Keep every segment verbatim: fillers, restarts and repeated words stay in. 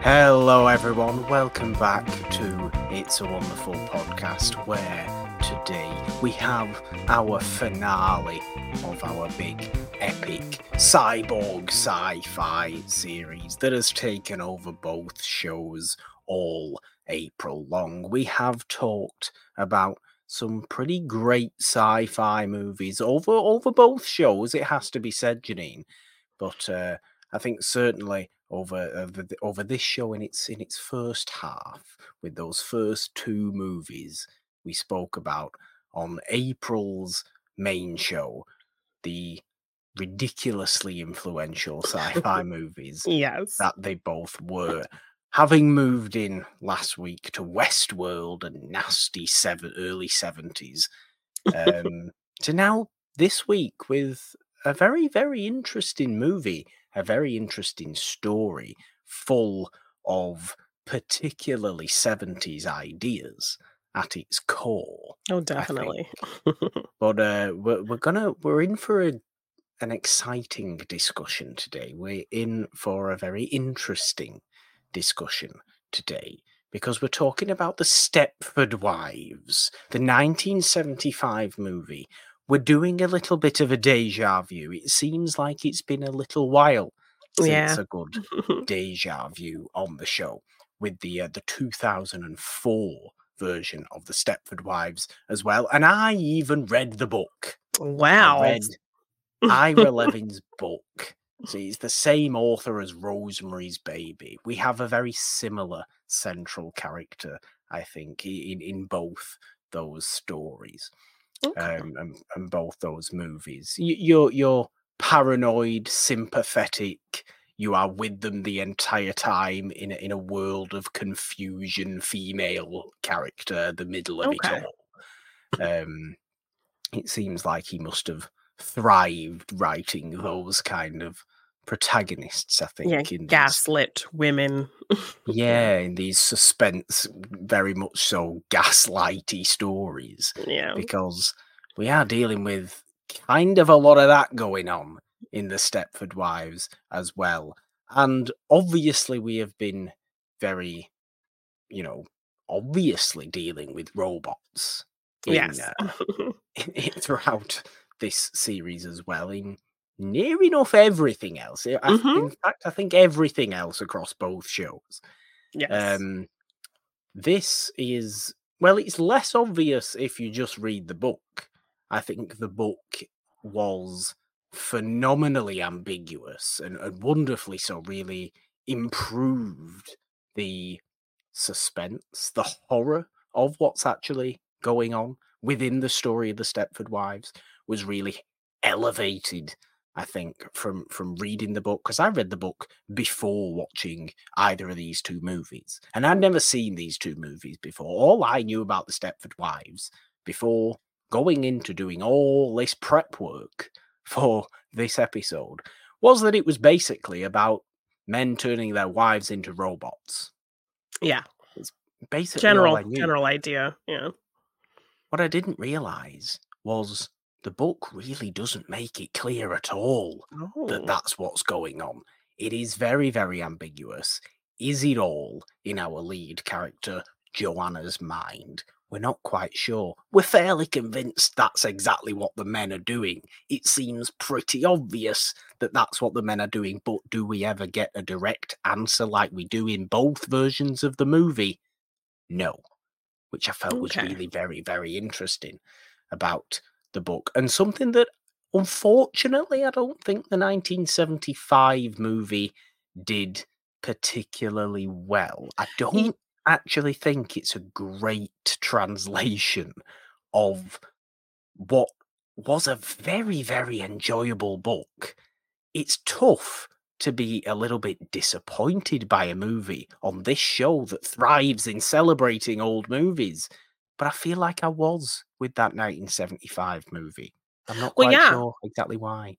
Hello, everyone. Welcome back to It's a Wonderful Podcast, where today we have our finale of our big, epic cyborg sci-fi series that has taken over both shows all April long. We have talked about some pretty great sci-fi movies over over both shows, it has to be said, Janine. But uh, I think certainly over over, the, over this show in its in its first half, with those first two movies we spoke about on April's main show, the ridiculously influential sci-fi movies Yes. that they both were. Having moved in last week to Westworld and nasty seven, early seventies, um, to now this week with a very, very interesting movie, a very interesting story, full of particularly seventies ideas at its core. Oh, I definitely. think. But uh, we're, we're gonna we're in for a, an exciting discussion today. We're in for a very interesting discussion today because we're talking about the Stepford Wives, the nineteen seventy-five movie. We're doing a little bit of a deja vu. It seems like it's been a little while since Yeah. a good deja vu on the show with the uh, the two thousand four version of the Stepford Wives as well. And I even read the book. I Wow. read Ira Levin's book. So it's the same author as Rosemary's Baby. We have a very similar central character, I think, in, in both those stories, Okay. um, and, and both those movies. You, you're you're paranoid, sympathetic. You are with them the entire time in a, in a world of confusion. Female character, the middle of Okay. it all. Um, it seems like he must have thrived writing those kind of protagonists, I think. Yeah, in these, gaslit women. yeah, in these suspense, very much so gaslighty stories, Yeah. because we are dealing with kind of a lot of that going on in the Stepford Wives as well. And obviously we have been very, you know, obviously dealing with robots in Yes. uh, throughout this series as well, in near enough everything else. I, Mhm. In fact, I think everything else across both shows. Yes. Um, this is, well, it's less obvious if you just read the book. I think the book was phenomenally ambiguous and, and wonderfully so, really improved the suspense, the horror of what's actually going on within the story of the Stepford Wives was really elevated, I think, from from reading the book, because I read the book before watching either of these two movies, and I'd never seen these two movies before. All I knew about the Stepford Wives before going into doing all this prep work for this episode was that it was basically about men turning their wives into robots. Yeah. Basically all General I knew. general idea. Yeah. What I didn't realize was the book really doesn't make it clear at all that Oh. that's what's going on. It is very, very ambiguous. Is it all in our lead character, Joanna's mind? We're not quite sure. We're fairly convinced that's exactly what the men are doing. It seems pretty obvious that that's what the men are doing, but do we ever get a direct answer like we do in both versions of the movie? No. Which I felt was Okay. really very, very interesting about the book. And something that, unfortunately, I don't think the nineteen seventy-five movie did particularly well. I don't actually think it's a great translation of what was a very, very enjoyable book. It's tough to be a little bit disappointed by a movie on this show that thrives in celebrating old movies. But I feel like I was with that nineteen seventy-five movie. I'm not Well, quite yeah. sure exactly why.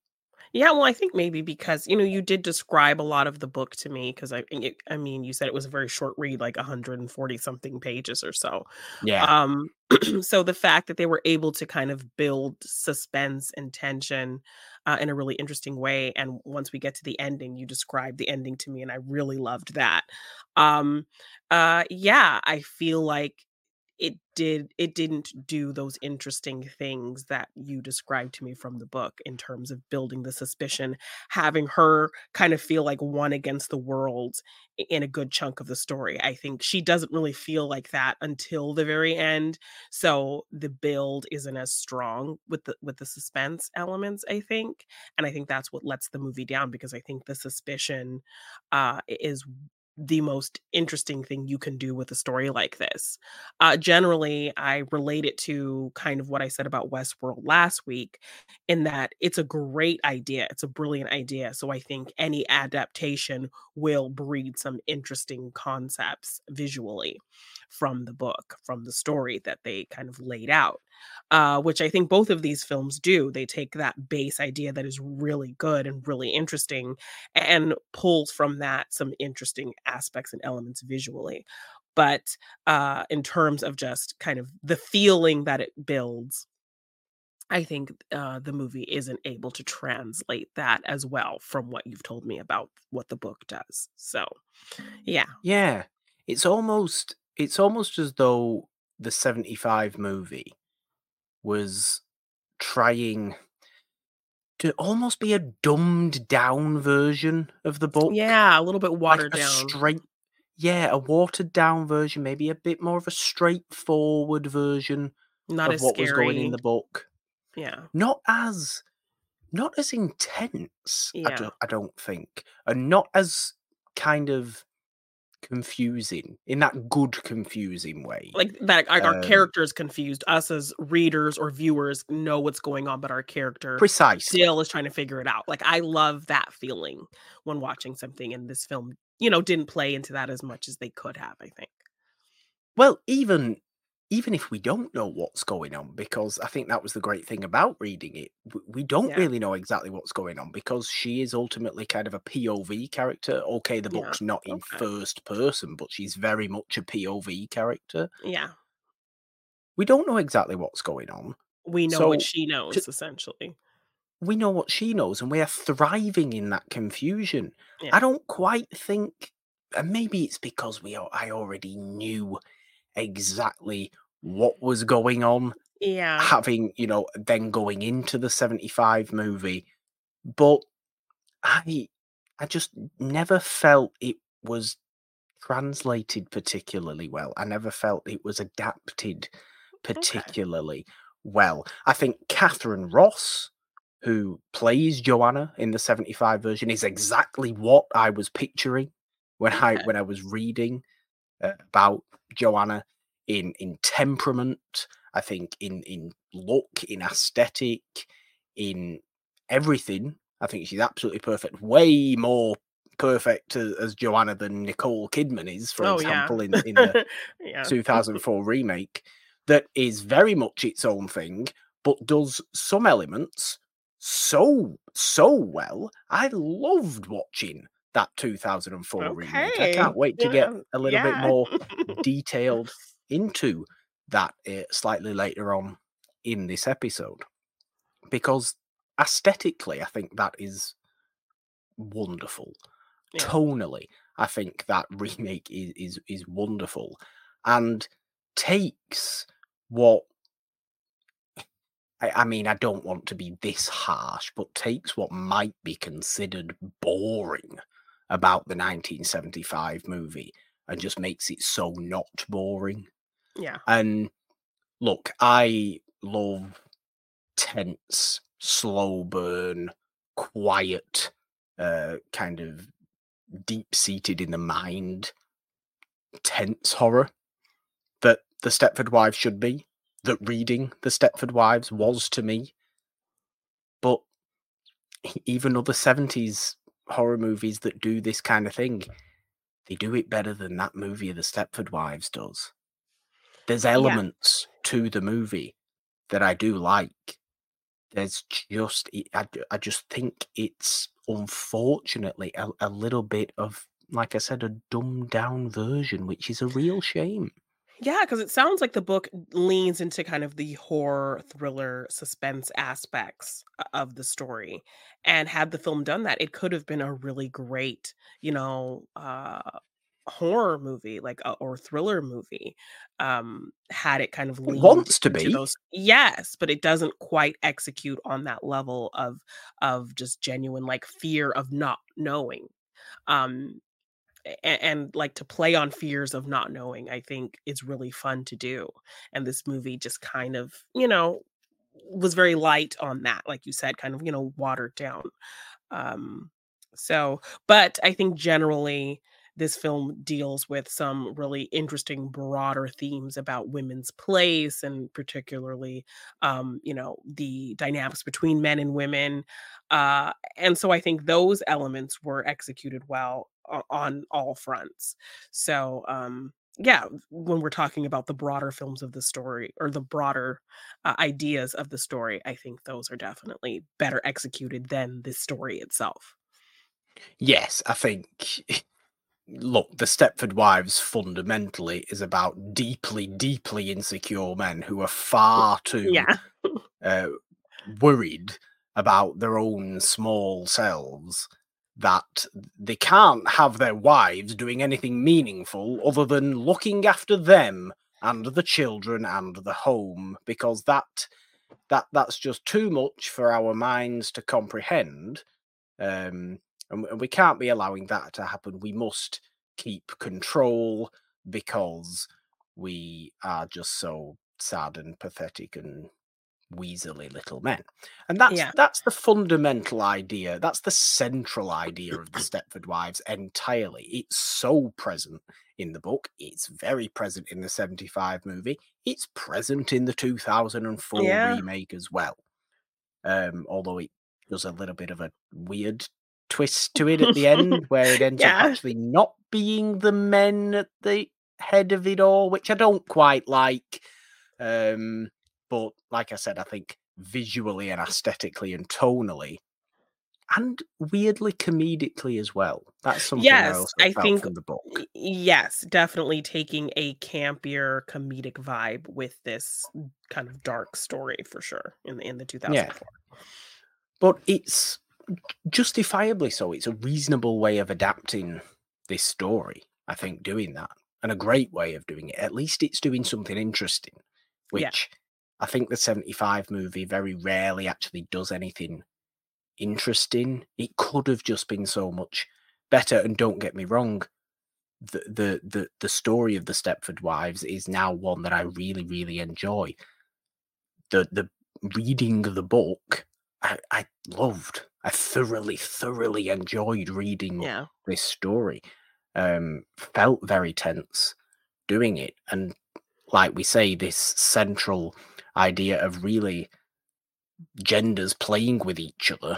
Yeah, well, I think maybe because, you know, you did describe a lot of the book to me because I y I mean, you said it was a very short read, like one hundred forty something pages or so. Yeah. Um, so the fact that they were able to kind of build suspense and tension, uh, in a really interesting way, and once we get to the ending, you described the ending to me, and I really loved that. Um, uh, yeah, I feel like it did it didn't do those interesting things that you described to me from the book in terms of building the suspicion, having her kind of feel like one against the world I in a good chunk of the story. I think she doesn't really feel like that until the very end, so the build isn't as strong with the with the suspense elements, I think, and I think that's what lets the movie down because I think the suspicion, uh, I is the most interesting thing you can do with a story like this. Uh, generally, I relate it to kind of what I said about Westworld last week, in that it's a great idea. It's a brilliant idea. So I think any adaptation will breed some interesting concepts visually from the book, from the story that they kind of laid out, uh, which I think both of these films do. They take that base idea that is really good and really interesting and pulls from that some interesting aspects and elements visually. But uh, in terms of just kind of the feeling that it builds, I think uh, the movie isn't able to translate that as well from what you've told me about what the book does. So, yeah. Yeah. It's almost it's almost as though the seventy-five movie was trying to almost be a dumbed down version of the book. Yeah, a little bit Like watered a down. straight yeah, a watered down version, maybe a bit more of a straightforward version Not of as what was going in scary. the book. Yeah. Not as not as intense, I Yeah. don't I don't think, and not as kind of confusing in that good confusing way. Like that, like our Um, character is confused. Us as readers or viewers know what's going on, but our character precisely. still is trying to figure it out. Like I love that feeling when watching something, and this film, you know, didn't play into that as much as they could have, I think. Well, even even if we don't know what's going on, because I think that was the great thing about reading it, w- we don't Yeah. really know exactly what's going on because she is ultimately kind of a P O V character. Okay, the Yeah. book's not in Okay. first person, but she's very much a P O V character. Yeah. We don't know exactly what's going on. We know what So she to, knows essentially. we know what she knows and we are thriving in that confusion. Yeah. I don't quite think, and maybe it's because we al- I already knew exactly what was going on, Yeah. having, you know, then going into the seventy-five movie, but I I just never felt it was translated particularly well. I never felt it was adapted Okay. particularly well. I think Catherine Ross, who plays Joanna in the seventy-five version, is exactly what I was picturing when I Okay. when I was reading uh, about Joanna in in temperament. I think in in look, in aesthetic, in everything. I think she's absolutely perfect. Way more perfect as, as Joanna than Nicole Kidman is, for Oh yeah. example, in in the Yeah. two thousand four remake. That is very much its own thing, but does some elements so so well. I loved watching that two thousand four remake. I Okay. can't wait to get Yeah. a little bit Yeah. more detailed into that uh, slightly later on in this episode because aesthetically, I think that is wonderful. Yeah. Tonally, I think that remake is is, is wonderful and takes what I, I mean, I don't want to be this harsh, but takes what might be considered boring about the nineteen seventy-five movie and just makes it so not boring. Yeah. And look, I love tense, slow burn, quiet, uh, kind of deep seated in the mind, tense horror that the Stepford Wives should be, that reading the Stepford Wives was to me. But even other seventies horror movies that do this kind of thing, they do it better than that movie of the Stepford Wives does. There's Yeah. elements to the movie that I do like. there's just I I I just think it's unfortunately a, a little bit of, like I said, a dumbed down version, which is a real shame. Yeah, because it sounds like the book leans into kind of the horror, thriller, suspense aspects o of the story, and had the film done that, it could have been a really great, you know, uh, horror movie, like, uh, or thriller movie, um, had it kind of It leaned wants to into be. those. Yes, but it doesn't quite execute on that level of of just genuine, like, fear of not knowing, um a- and like to play on fears of not knowing, I think is really fun to do. And this movie just kind of, you know, was very light on that, like you said, kind of, you know, watered down. Um, so, but I think generally this film deals with some really interesting broader themes about women's place and particularly um, you know, the dynamics between men and women. Uh, and so I think those elements were executed well o- on all fronts. So um yeah, when we're talking about the broader films of the story or the broader uh, ideas of the story, I think those are definitely better executed than the story itself. Yes, I think. Look, the Stepford Wives fundamentally is about deeply, deeply insecure men who are far too Yeah. uh, worried about their own small selves that they can't have their wives doing anything meaningful other than looking after them and the children and the home, because that that that's just too much for our minds to comprehend. Um, and, and we can't be allowing that to happen. We must keep control because we are just so sad and pathetic and weaselly little men. And that's Yeah. that's the fundamental idea. That's the central idea of the Stepford Wives entirely. It's so present in the book. It's very present in the seventy-five movie. It's present in the two thousand four Yeah. remake as well. Um, although it does a little bit of a weird twist to it at the end, where it ends up Yeah. actually not being the men at the head of it all, which I don't quite like. Um, but like I said, I think visually and aesthetically and tonally, and weirdly comedically as well. That's something I Yes, also I felt think from the y book. yes, definitely taking a campier comedic vibe with this kind of dark story for sure in the in the Yeah, two thousand four. but it's justifiably so. It's a reasonable way of adapting this story, I think, doing that, and a great way of doing it. At least it's doing something interesting, Yeah. which I think the seventy-five movie very rarely actually does anything interesting. It could have just been so much better. And don't get me wrong, the the the, the story of the Stepford Wives is now one that I really, really enjoy. The the reading the book, I, I loved. I thoroughly, thoroughly enjoyed reading Yeah. this story. Um, felt very tense doing it, and like we say, this central idea of really genders playing with each other,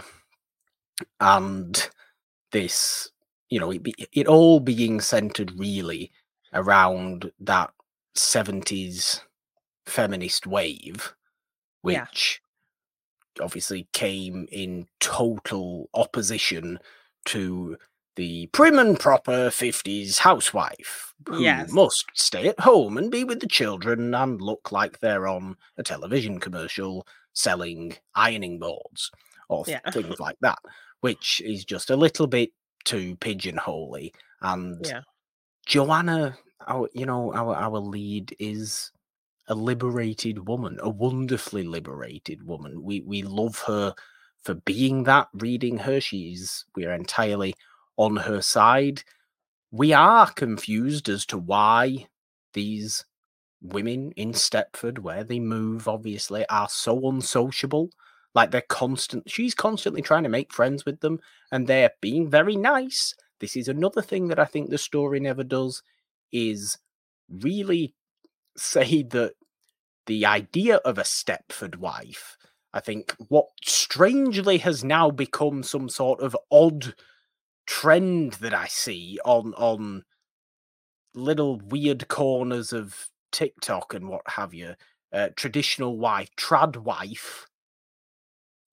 and this, you know, it, be, it all being centered really around that seventies feminist wave, Yeah. which obviously came in total opposition to the prim and proper fifties housewife who Yes. must stay at home and be with the children and look like they're on a television commercial selling ironing boards or th- Yeah. things like that, which is just a little bit too pigeonholey. And Yeah. Joanna, our, you know, our, our lead is a liberated woman, a wonderfully liberated woman. We we love her for being that. Reading her, she's we are entirely on her side. We are confused as to why these women in Stepford, where they move, obviously, are so unsociable. Like they're constant. She's constantly trying to make friends with them, and they're being very nice. This is another thing that I think the story never does, is really say that the idea of a Stepford wife, I think what strangely has now become some sort of odd trend that I see on on little weird corners of TikTok and what have you, uh, traditional wife, trad wife,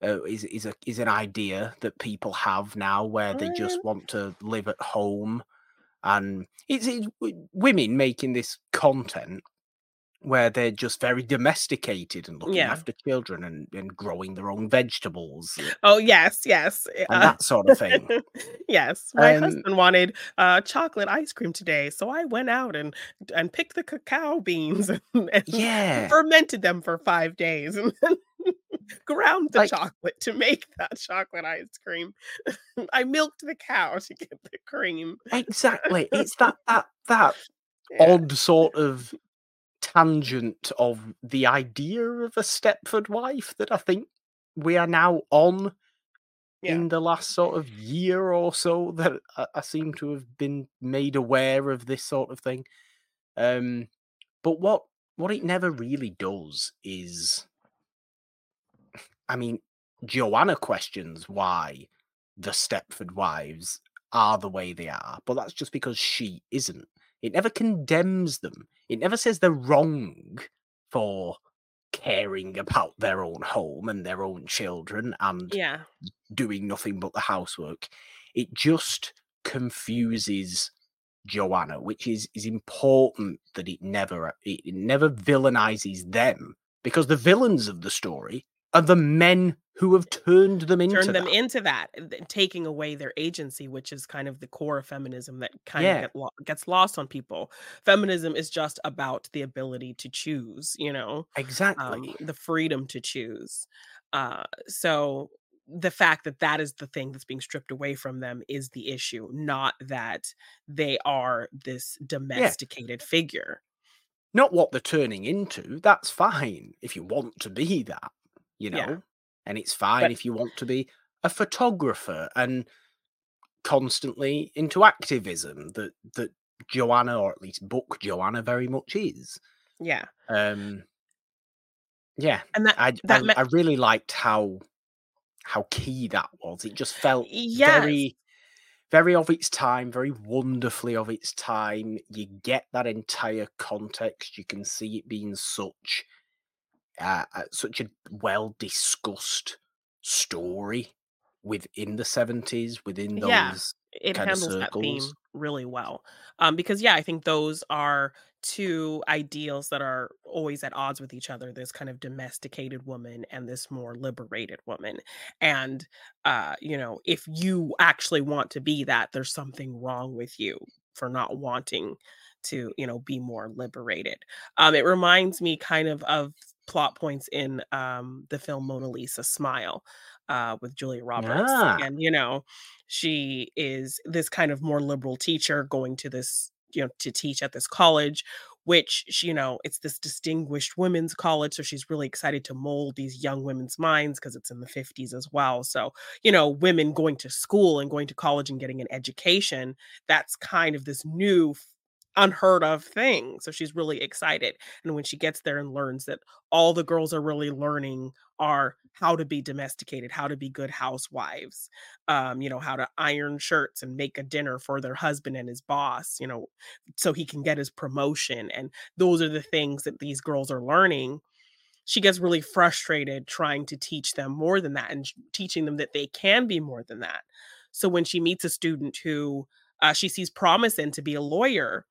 uh, is is a is an idea that people have now, where they Mm, just want to live at home, and it's, it's w- women making this content where they're just very domesticated and looking yeah. after children and, and growing their own vegetables uh, Oh, yes, yes, eh, and uh, that sort of thing. yes, my Um, husband wanted, uh, chocolate ice cream today, so I went out and and picked the cacao beans and and yeah, fermented them for five days and then ground the like chocolate to make that chocolate ice cream. I milked the cow to get the cream. exactly. It's that that that Yeah, odd sort of tangent of the idea of a Stepford wife that I think we are now on yeah, in the last sort of year or so, that I, I seem to have been made aware of this sort of thing. Um, but what what it never really does is, I mean, Joanna questions why the Stepford wives are the way they are, but that's just because she isn't. It never condemns them. It never says they're wrong for caring about their own home and their own children and yeah, doing nothing but the housework. It just confuses Joanna, which is is important that it never it, it never villainizes them, because the villains of the story are the men who have turned them into turn them that. into that, uh, th taking away their agency, which is kind of the core of feminism that kind of Yeah, get lo gets lost on people. Feminism is just about the ability to choose, you know, um, exactly. the freedom to choose. Uh, so the fact that that is the thing that's being stripped away from them is the issue, not that they are this Yeah, domesticated figure. not what they're turning into. That's fine if you want to be that, you Yeah, know, and it's fine but if you want to be a photographer and constantly into activism that that Joanna, or at least book Joanna, very much is. yeah, Um, yeah, and that I, I that me I really liked how how key that was. It just felt yes, very very of its time, very wonderfully of its time. You get that entire context. You can see it being such uh, uh, such a well discussed story within the seventies, within yeah, those it kind of handles that circles. theme really well. Um, because yeah, I think those are two ideals that are always at odds with each other, this kind of domesticated woman and this more liberated woman. And uh, you know, if you actually want to be that, there's something wrong with you for not wanting to, you know, be more liberated. Um, it reminds me kind of of plot points in um the film Mona Lisa Smile uh with Julia Roberts. Ah, And you know, she is this kind of more liberal teacher going to this, you know, to teach at this college, which she, you know, it's this distinguished women's college. So she's really excited to mold these young women's minds because it's in the fifties as well. So, you know, women going to school and going to college and getting an education, that's kind of this new, f- unheard of thing. So she's really excited. And when she gets there and learns that all the girls are really learning are how to be domesticated, how to be good housewives, um, you know, how to iron shirts and make a dinner for their husband and his boss, you know, so he can get his promotion. And those are the things that these girls are learning. She gets really frustrated trying to teach them more than that and sh- teaching them that they can be more than that. So when she meets a student who uh, she sees promise in to be a lawyer,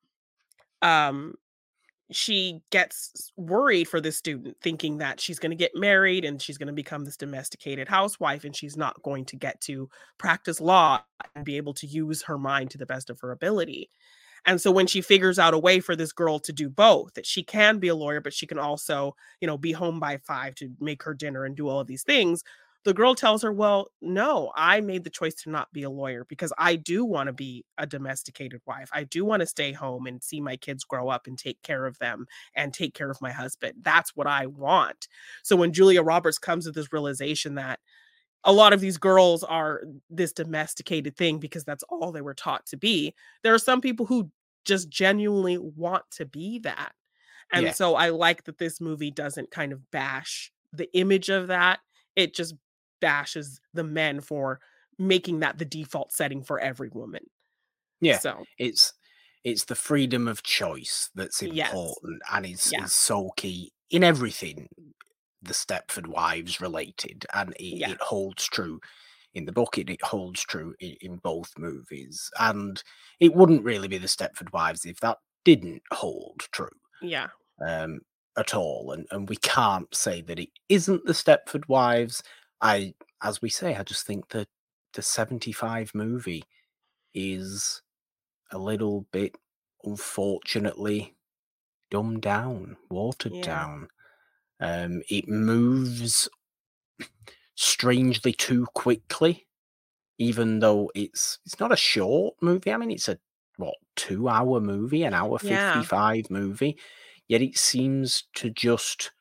um, she gets worried for this student, thinking that she's going to get married and she's going to become this domesticated housewife and she's not going to get to practice law and be able to use her mind to the best of her ability. And so when she figures out a way for this girl to do both, that she can be a lawyer, but she can also, you know, be home by five to make her dinner and do all of these things, the girl tells her, well, no, I made the choice to not be a lawyer because I do want to be a domesticated wife. I do want to stay home and see my kids grow up and take care of them and take care of my husband. That's what I want. So when Julia Roberts comes to this realization that a lot of these girls are this domesticated thing because that's all they were taught to be. There are some people who just genuinely want to be that. And yeah, so I like that this movie doesn't kind of bash the image of that. It just bashes the men for making that the default setting for every woman. yeah. So, It's it's the freedom of choice that's yes. important and is Yeah. is so key in everything. the Stepford Wives related, and it, Yeah. it holds true in the book. It, it holds true in, in both movies, and it wouldn't really be the Stepford Wives if that didn't hold true. Yeah. Um, at all, and and we can't say that it isn't the Stepford Wives. I, as we say, I just think that the seventy-five movie is a little bit, unfortunately, dumbed down, watered Yeah. down. Um, it moves strangely too quickly, even though it's it's not a short movie. I mean, it's a what two hour movie, an hour Yeah. fifty-five movie. Yet it seems to just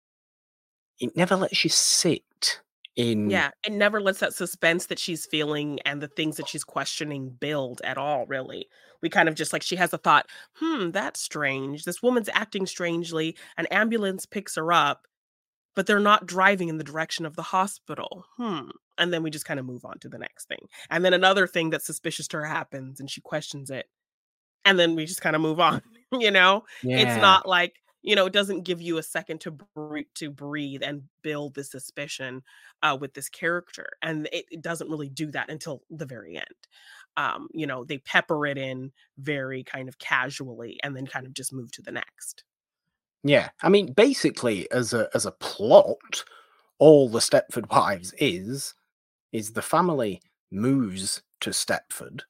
it never lets you sit in. Yeah, it never lets that suspense that she's feeling and the things that she's questioning build at all, really. We kind of just like she has a thought, "Hmm, that's strange. This woman's acting strangely. An ambulance picks her up, but they're not driving in the direction of the hospital. Hmm." And then we just kind of move on to the next thing. And then another thing that's suspicious to her happens and she questions it. And then we just kind of move on, you know? It's Yeah, not like, you know, it doesn't give you a second to breathe, to breathe and build the suspicion uh, with this character, and it, it doesn't really do that until the very end. Um, you know, they pepper it in very kind of casually, and then kind of just move to the next. yeah. I mean, basically, as a as a plot, all the Stepford Wives is is the family moves to Stepford.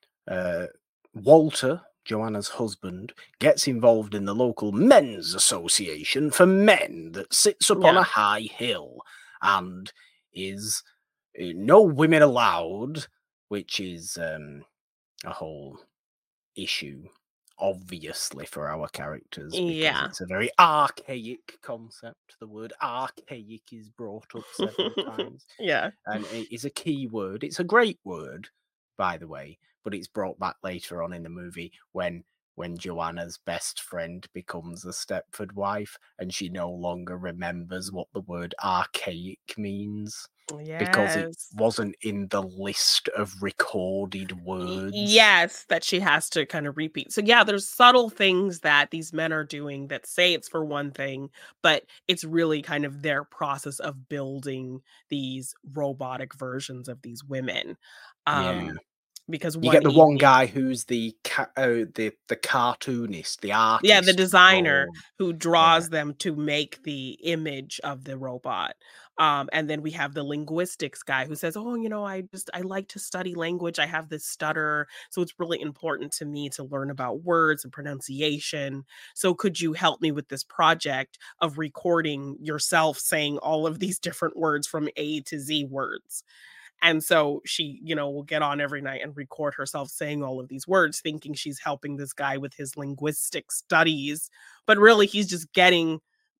Uh, Walter, Joanna's husband, gets involved in the local men's association for men that sits upon Yeah, a high hill and is uh, no women allowed, which is um, a whole issue, obviously, for our characters because yeah, it's a very archaic concept. The word archaic is brought up several times, yeah, and it is a key word. It's a great word, by the way, but it's brought back later on in the movie when when Joanna's best friend becomes a Stepford wife and she no longer remembers what the word archaic means because it yes. wasn't in the list of recorded Y- words. yes, that she has to kind of repeat. So yeah, there's subtle things that these men are doing that say it's for one thing, but it's really kind of their process of building these robotic versions of these women. Yeah. Um, because You one get the one evening, guy who's the ca- uh, the the cartoonist, the yeah, the artist who designer draws. who Yeah, draws them to make the image of the robot. Um, and then we have the linguistics guy who says, "Oh, you know, I just I like to study language. I have this stutter, so it's really important to me to learn about words and pronunciation. So could you help me with this project of recording yourself saying all of these different words from A to Z words?" And so she, you know, will get on every night and record herself saying all of these words, thinking she's helping this guy with his linguistic studies. But really, he's just getting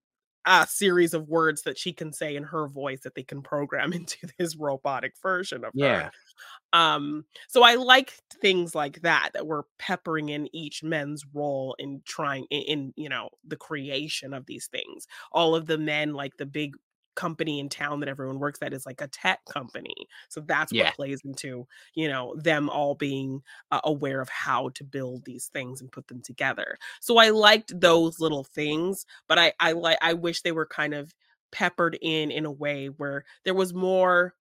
a series of words that she can say in her voice that they can program into this robotic version of her. yeah, Um, so I like things like that, that we're peppering in each men's role in trying in, in you know the creation of these things. All of the men, like the big company in town that everyone works at is like a tech company. So that's what yeah. plays into, you know, them all being uh, aware of how to build these things and put them together. So I liked those little things, but I I like I wish they were kind of peppered in in a way where there was more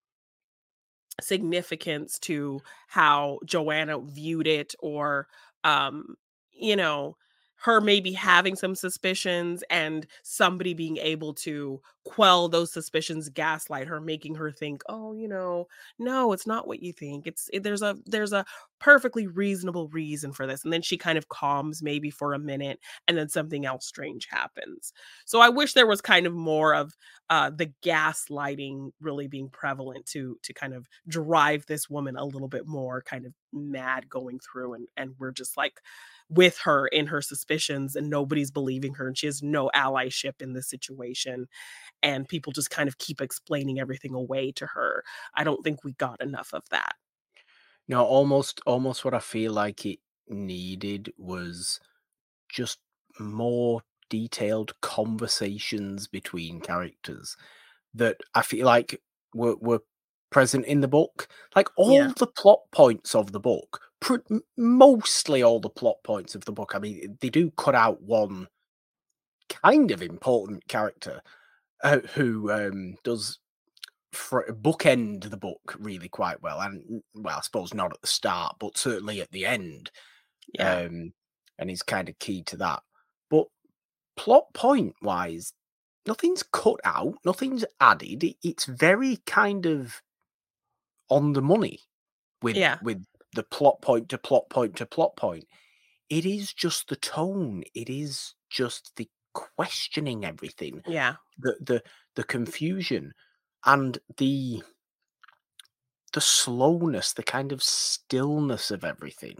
significance to how Joanna viewed it, or um you know her maybe having some suspicions and somebody being able to quell those suspicions, gaslight her, making her think, oh, you know no, it's not what you think. It's it, there's a there's a perfectly reasonable reason for this, and then she kind of calms maybe for a minute, and then something else strange happens. So I wish there was kind of more of uh, the gaslighting really being prevalent to to kind of drive this woman a little bit more kind of mad going through, and and we're just like with her in her suspicions and nobody's believing her and she has no allyship in this situation, and people just kind of keep explaining everything away to her. I don't think we got enough of that. No, almost, almost what I feel like it needed was just more detailed conversations between characters that I feel like were were present in the book. Like Yeah. all the plot points of the book, pr- m- mostly all the plot points of the book. I mean, they do cut out one kind of important character, uh, who um, does fr- bookend the book really quite well, and well, I suppose not at the start, but certainly at the end. Yeah. Um, and he's kind of key to that. But plot point wise, nothing's cut out, nothing's added. It, it's very kind of on the money with Yeah. with the plot point to plot point to plot point. It is just the tone. It is just the questioning everything, Yeah. the the the confusion, and the the slowness, the kind of stillness of everything,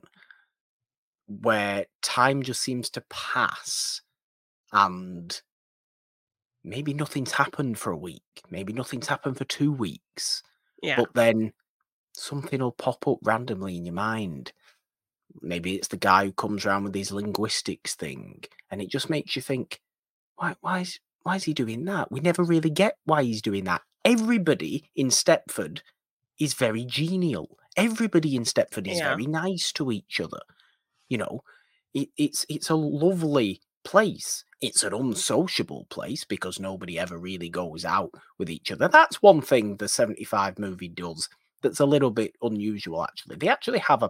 where time just seems to pass and maybe nothing's happened for a week, maybe nothing's happened for two weeks, Yeah. but then something will pop up randomly in your mind. Maybe it's the guy who comes around with his linguistics thing, and it just makes you think, why, why is why is he doing that? We never really get why he's doing that. Everybody in Stepford is very genial. Everybody in Stepford is Yeah. very nice to each other. You know, it, it's it's a lovely place. It's an unsociable place because nobody ever really goes out with each other. That's one thing the seventy-five movie does that's a little bit unusual, actually. They actually have a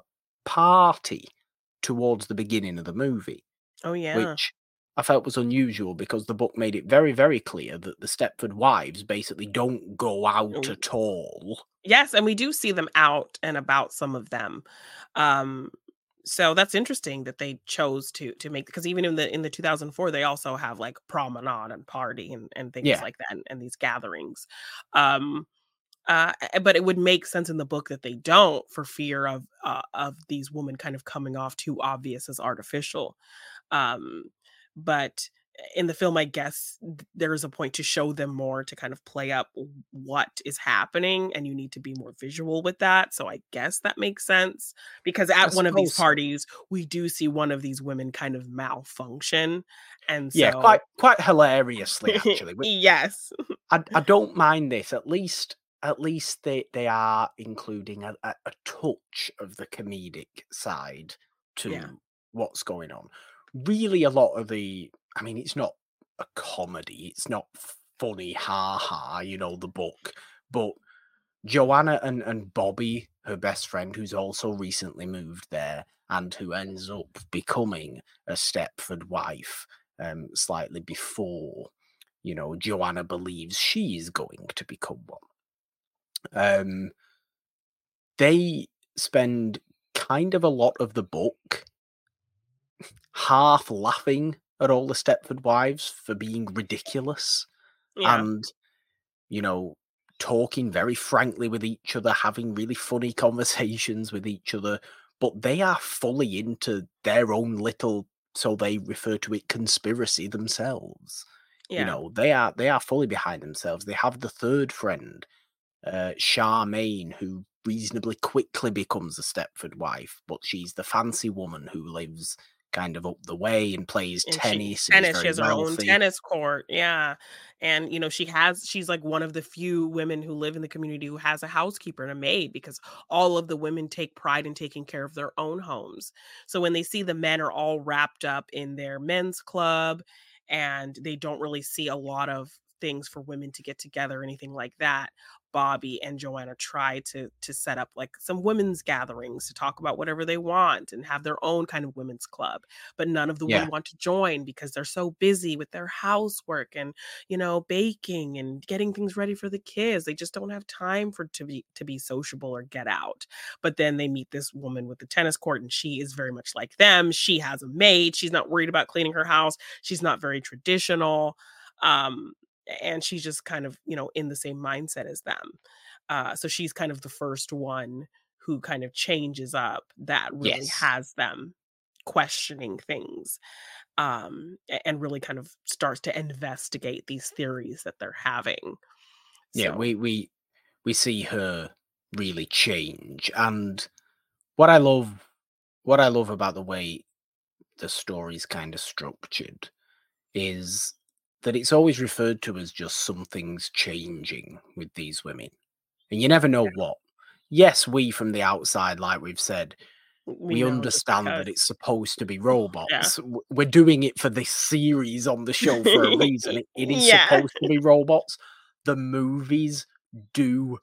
party towards the beginning of the movie, Oh, yeah. which I felt was unusual because the book made it very, very clear that the Stepford wives basically don't go out Mm. at all. Yes, and we do see them out and about, some of them. Um, so that's interesting that they chose to to make, because even in the in the two thousand four, they also have like promenade and party and, and things Yeah, like that, and, and these gatherings. Um, uh, eh, but it would make sense in the book that they don't, for fear of uh, of these women kind of coming off too obvious as artificial. Um, but in the film, I guess th- there is a point to show them more, to kind of play up w- what is happening, and you need to be more visual with that. So I guess that makes sense, because I at one of these suppose so. parties, we do see one of these women kind of malfunction, and Yeah, so quite quite hilariously, actually. yes, I I don't mind this. At least at least they they are including a, a, a touch of the comedic side yeah, to what's going on. Really, a lot of the I mean, it's not a comedy. It's not funny, ha ha. You know the book, but Joanna and and Bobby, her best friend, who's also recently moved there and who ends up becoming a Stepford wife, um, slightly before you know, Joanna believes she's going to become one. Um, they spend kind of a lot of the book half laughing at all the Stepford wives for being ridiculous yeah, and, you know, talking very frankly with each other, having really funny conversations with each other, but they are fully into their own little, so they refer to it, conspiracy themselves. You yeah, know, they are they are fully behind themselves. They have the third friend, uh, Charmaine, who reasonably quickly becomes a Stepford wife, but she's the fancy woman who lives kind of up the way and plays and she tennis and is tennis, she very has her own wealthy. tennis court, yeah, and, you know, she has she's, like, one of the few women who live in the community who has a housekeeper and a maid, because all of the women take pride in taking care of their own homes. So when they see the men are all wrapped up in their men's club, and they don't really see a lot of things for women to get together or anything like that, Bobby and Joanna try to to set up, like, some women's gatherings to talk about whatever they want and have their own kind of women's club, but none of the Yeah, women want to join because they're so busy with their housework and, you know, baking and getting things ready for the kids. They just don't have time for to be to be sociable or get out. But then they meet this woman with the tennis court, and she is very much like them. She has a maid. She's not worried about cleaning her house. She's not very traditional. Um, and she's just kind of, you know, in the same mindset as them. Uh, so she's kind of the first one who kind of changes up, that really yes. has them questioning things, um, a- and really kind of starts to investigate these theories that they're having. Yeah, So, we we we see her really change. And what I love what I love about the way the story's kind of structured is that it's always referred to as just something's changing with these women. And you never know what. Yes, we from the outside, like we've said, We We know just understand because. that it's supposed to be Yeah. robots. W- We're doing it for this series on the show for a reason. It, it is Yeah. supposed to be robots. The movies do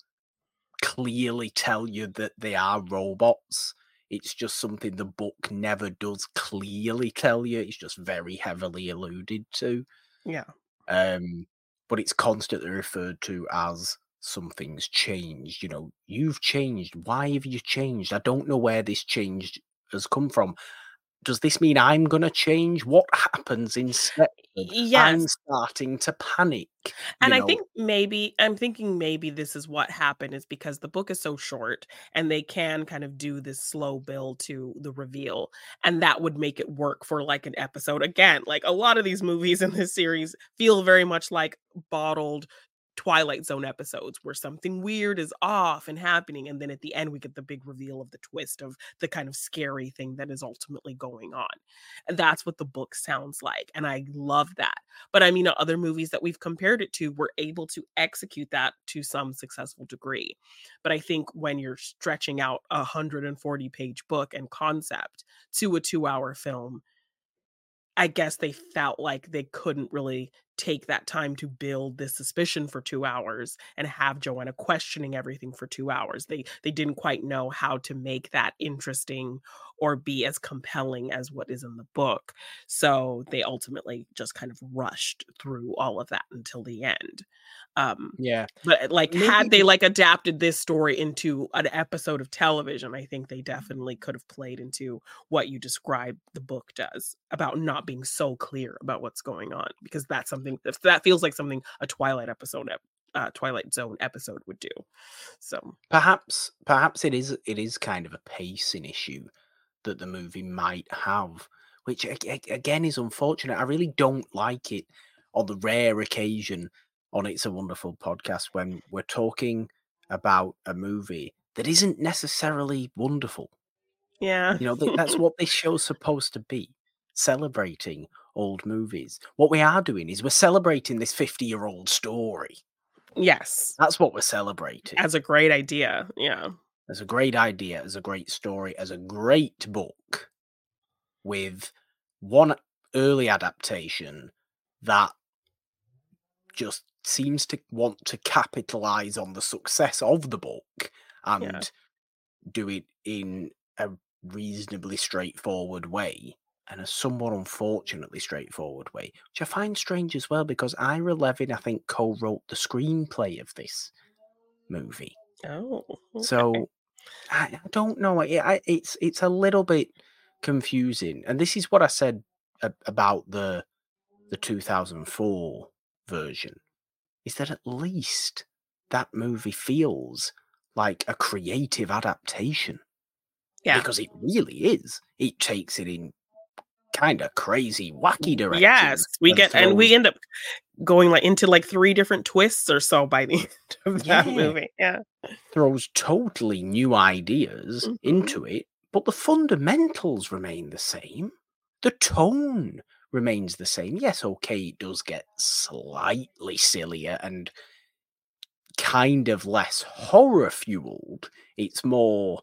clearly tell you that they are robots. It's just something the book never does clearly tell you. It's just very heavily alluded to. Yeah. Um, but it's constantly referred to as something's changed. You know, you've changed. Why have you changed? I don't know where this change has come from. Does this mean I'm going to change? What happens in Stepford? I'm Yes. starting to panic. And You I know, think maybe I'm thinking maybe this is what happened is because the book is so short and they can kind of do this slow build to the reveal, and that would make it work for like an episode. Again, like a lot of these movies in this series feel very much like bottled Twilight Zone episodes where something weird is off and happening, and then at the end we get the big reveal of the twist of the kind of scary thing that is ultimately going on. And that's what the book sounds like, and I love that. But I mean, other movies that we've compared it to were able to execute that to some successful degree. But I think when you're stretching out a one hundred forty page book and concept to a two hour film, I guess they felt like they couldn't really take that time to build this suspicion for two hours and have Joanna questioning everything for two hours. They they didn't quite know how to make that interesting or be as compelling as what is in the book. So they ultimately just kind of rushed through all of that until the end. Um, yeah, but like maybe had they like adapted this story into an episode of television, I think they definitely could have played into what you describe the book does about not being so clear about what's going on, because that's something if that feels like something a Twilight episode ep- uh, Twilight Zone episode would do. So perhaps perhaps it is it is kind of a pacing issue that the movie might have, which ag- ag- again is unfortunate. I really don't like it on the rare occasion on It's a Wonderful Podcast when we're talking about a movie that isn't necessarily wonderful. yeah. You know, th- that's what this show's supposed to be, celebrating old movies. What we are doing is we're celebrating this fifty-year-old story. Yes. That's what we're celebrating. As a great idea. Yeah. As a great idea, as a great story, as a great book with one early adaptation that just seems to want to capitalize on the success of the book Yeah. and do it in a reasonably straightforward way and a somewhat unfortunately straightforward way, which I find strange as well because Ira Levin, I think, co-wrote the screenplay of this movie. Oh, okay. So I, I don't know. It, I, it's it's a little bit confusing, and this is what I said a, about the the two thousand four version. Is that at least that movie feels like a creative adaptation Yeah. because it really is. It takes it in kind of crazy, wacky Yes. directions We and get and throws we end up going like into like three different twists or so by the end of that yeah movie. Yeah. throws totally new ideas Mhm. into it, but the fundamentals remain the same. The tone remains the same. Yes, okay, it does get slightly sillier and kind of less horror fueled. It's more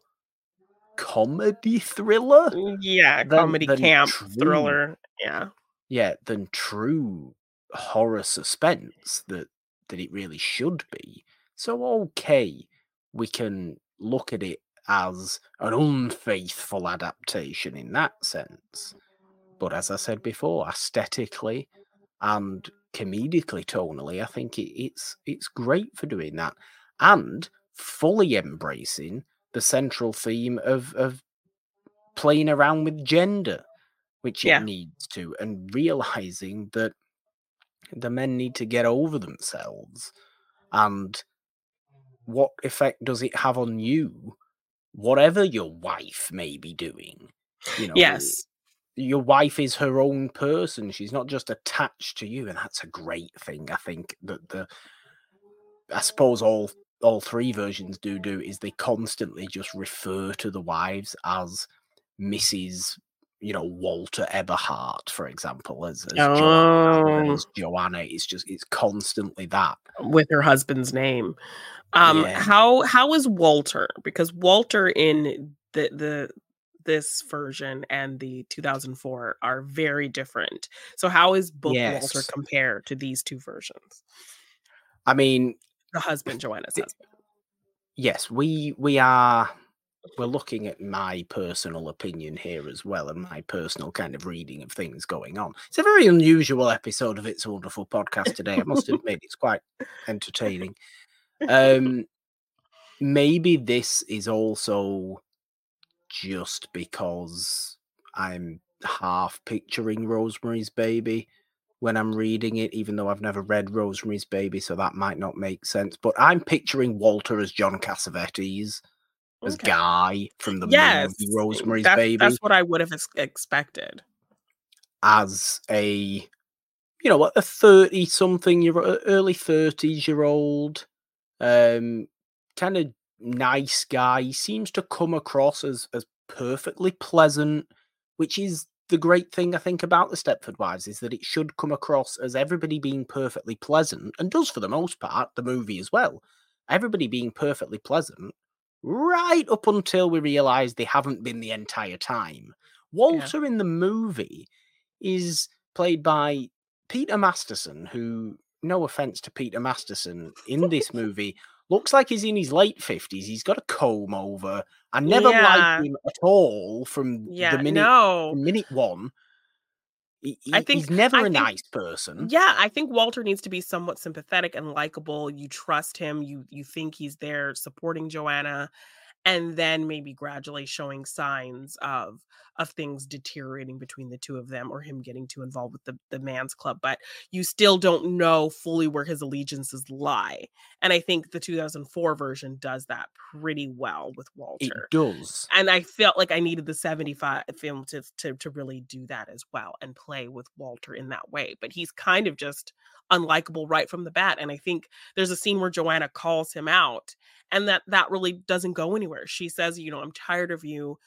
comedy thriller Mm, yeah, than comedy than camp, true thriller. Yeah. yeah, than true horror suspense that that it really should be. So okay, we can look at it as an unfaithful adaptation in that sense. But as I said before, aesthetically and comedically, tonally, I think it, it's it's great for doing that and fully embracing the central theme of of playing around with gender, which it Yeah. needs to, and realizing that the men need to get over themselves. And what effect does it have on you, whatever your wife may be doing? You know, Yes. your wife is her own person. She's not just attached to you, and that's a great thing. I think that the, I suppose all all three versions do do is they constantly just refer to the wives as Missus You know, Walter Eberhart, for example, as as Joanna rather than Oh, as Joanna. It's just it's constantly that. with her husband's name. Um, Yeah, how how is Walter? Because Walter in the the this version and the two thousand four are very different. So how is book Walter Yes. compare to these two versions? I mean, The husband, Joanna's th- husband. yes, we we are we're looking at my personal opinion here as well, and my personal kind of reading of things going on. It's a very unusual episode of It's a Wonderful Podcast today. I must admit, it's quite entertaining. Um, maybe this is also just because I'm half picturing Rosemary's Baby when I'm reading it, even though I've never read Rosemary's Baby, so that might not make sense. But I'm picturing Walter as John Cassavetes, as Okay. Guy from the Yes, movie Rosemary's that's Baby, that's what I would have ex- expected. as a, you know, a thirty something year early thirties year old, um, kind of nice guy. He seems to come across as as perfectly pleasant, which is the great thing I think about the Stepford Wives, is that it should come across as everybody being perfectly pleasant, and does for the most part, the movie as well. Everybody being perfectly pleasant, right up until we realize they haven't been the entire time. Yeah. Walter in the movie is played by Peter Masterson, who, no offense to Peter Masterson, in this movie looks like he's in his late fifties. He's got a comb over. I never liked Yeah. him at all from the Yeah. minute No. from minute one. He, I he- think he's never I a think nice person. yeah, I think Walter needs to be somewhat sympathetic and likable. You trust him. You you think he's there supporting Joanna, and then maybe gradually showing signs of of things deteriorating between the two of them, or him getting too involved with the the man's club, but you still don't know fully where his allegiances lie. And I think the two thousand four version does that pretty well with It Walter. does. And I felt like I needed the seventy-five film to to to really do that as well and play with Walter in that way. But he's kind of just unlikable right from the bat. And I think there's a scene where Joanna calls him out, and that that really doesn't go anywhere. She says, you know, I'm tired of you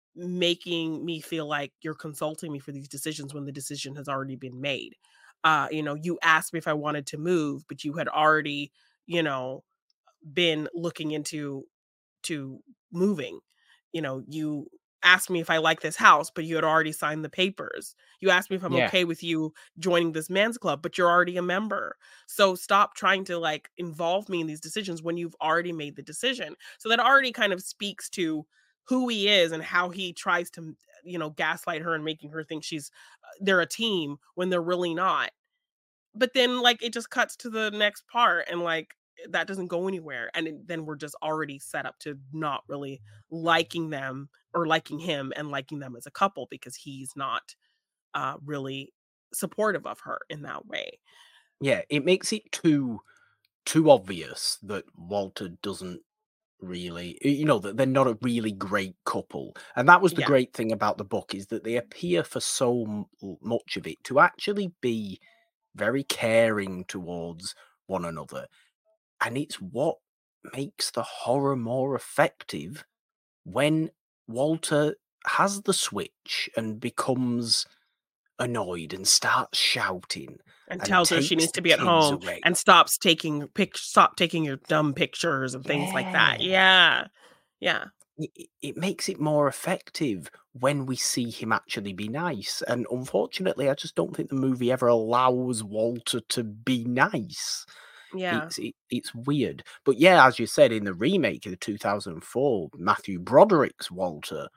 making me feel like you're consulting me for these decisions when the decision has already been made. Uh, you know, you asked me if I wanted to move, but you had already, you know, been looking into to moving. You know, you asked me if I like this house, but you had already signed the papers. You asked me if I'm Yeah. okay with you joining this man's club, but you're already a member. So stop trying to like involve me in these decisions when you've already made the decision. So that already kind of speaks to who he is and how he tries to, you know, gaslight her and making her think she's uh, they're a team when they're really not. But then, like, it just cuts to the next part and, like, that doesn't go anywhere, and it then we're just already set up to not really liking them or liking him and liking them as a couple because he's not, uh, really supportive of her in that way. Yeah. It makes it too too obvious that Walter doesn't really, you know, that they're not a really great couple. And that was the Yeah. great thing about the book, is that they appear for so m- much of it to actually be very caring towards one another. And it's what makes the horror more effective when Walter has the switch and becomes annoyed and starts shouting And and tells her she takes needs the to be at kids home away. and stops taking pic stop taking your dumb pictures and things like that. Yeah. Yeah. Yeah. it, it it makes it more effective when we see him actually be nice. And unfortunately, I just don't think the movie ever allows Walter to be nice. Yeah. It's it, it's weird. But yeah, as you said, in the remake of the two thousand four, Matthew Broderick's Walter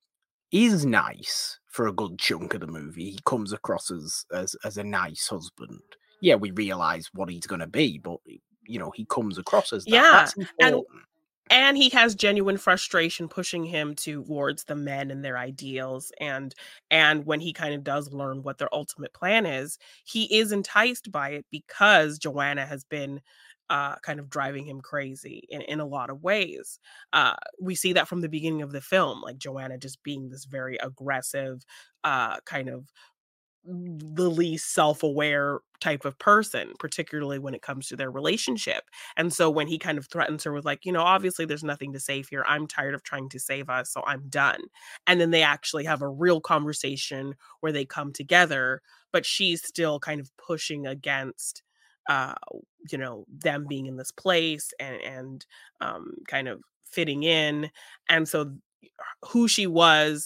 is nice for a good chunk of the movie. He comes across as as, as a nice husband. Yeah, we realize what he's going to be, but you know, he comes across as that. Yeah. That's And important. And he has genuine frustration pushing him towards the men and their ideals, and and when he kind of does learn what their ultimate plan is, he is enticed by it because Joanna has been, uh, kind of driving him crazy in in a lot of ways. Uh, we see that from the beginning of the film, like, Joanna just being this very aggressive, uh, kind of the least self-aware type of person, particularly when it comes to their relationship. And so when he kind of threatens her with like, you know, obviously there's nothing to save here. I'm tired of trying to save us, so I'm done. And then they actually have a real conversation where they come together, but she's still kind of pushing against uh you know them being in this place and and um kind of fitting in. And so who she was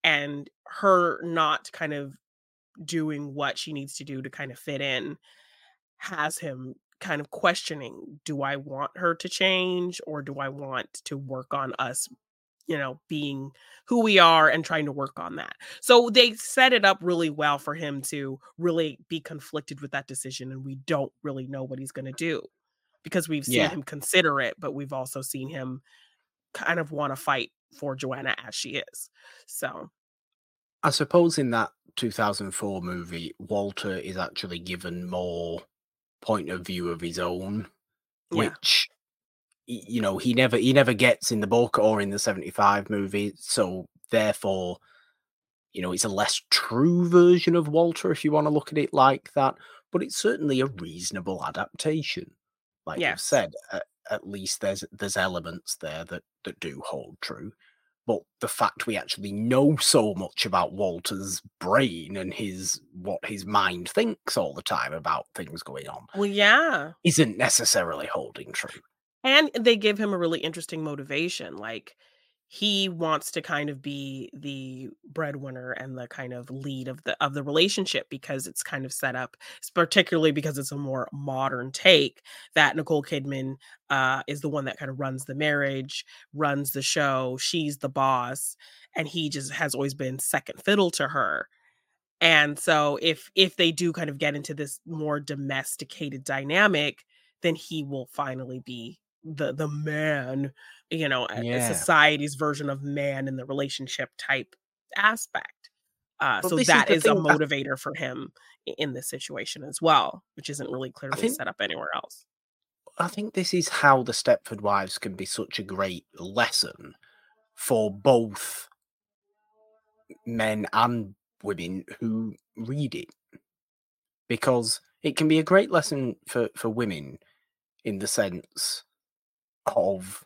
and her not kind of doing what she needs to do to kind of fit in has him kind of questioning, do I want her to change or do I want to work on us, you know, being who we are and trying to work on that. So they set it up really well for him to really be conflicted with that decision, and we don't really know what he's going to do because we've seen Yeah. him consider it, but we've also seen him kind of want to fight for Joanna as she is. So, I suppose in that two thousand four movie, Walter is actually given more point of view of his own, yeah. which y- you know he never he never gets in the book or in the seventy-five movie. So therefore, you know, it's a less true version of Walter if you want to look at it like that. But it's certainly a reasonable adaptation. Like you've Yes. said, at, at least there's there's elements there that that do hold true. But the fact we actually know so much about Walter's brain and his what his mind thinks all the time about things going on Well, yeah. isn't necessarily holding true. And they give him a really interesting motivation. Like he wants to kind of be the breadwinner and the kind of lead of the of the relationship because it's kind of set up, s- particularly because it's a more modern take that Nicole Kidman uh, is the one that kind of runs the marriage, runs the show. She's the boss, and he just has always been second fiddle to her. And so if if they do kind of get into this more domesticated dynamic, then he will finally be the the man, you know, a a Yeah. society's version of man in the relationship type aspect. Uh, But so this is that the is a thing. I, motivator for him i- in this situation as well, which isn't really I clearly think set up anywhere else. I think this is how the Stepford Wives can be such a great lesson for both men and women who read it, because it can be a great lesson for for women in the sense of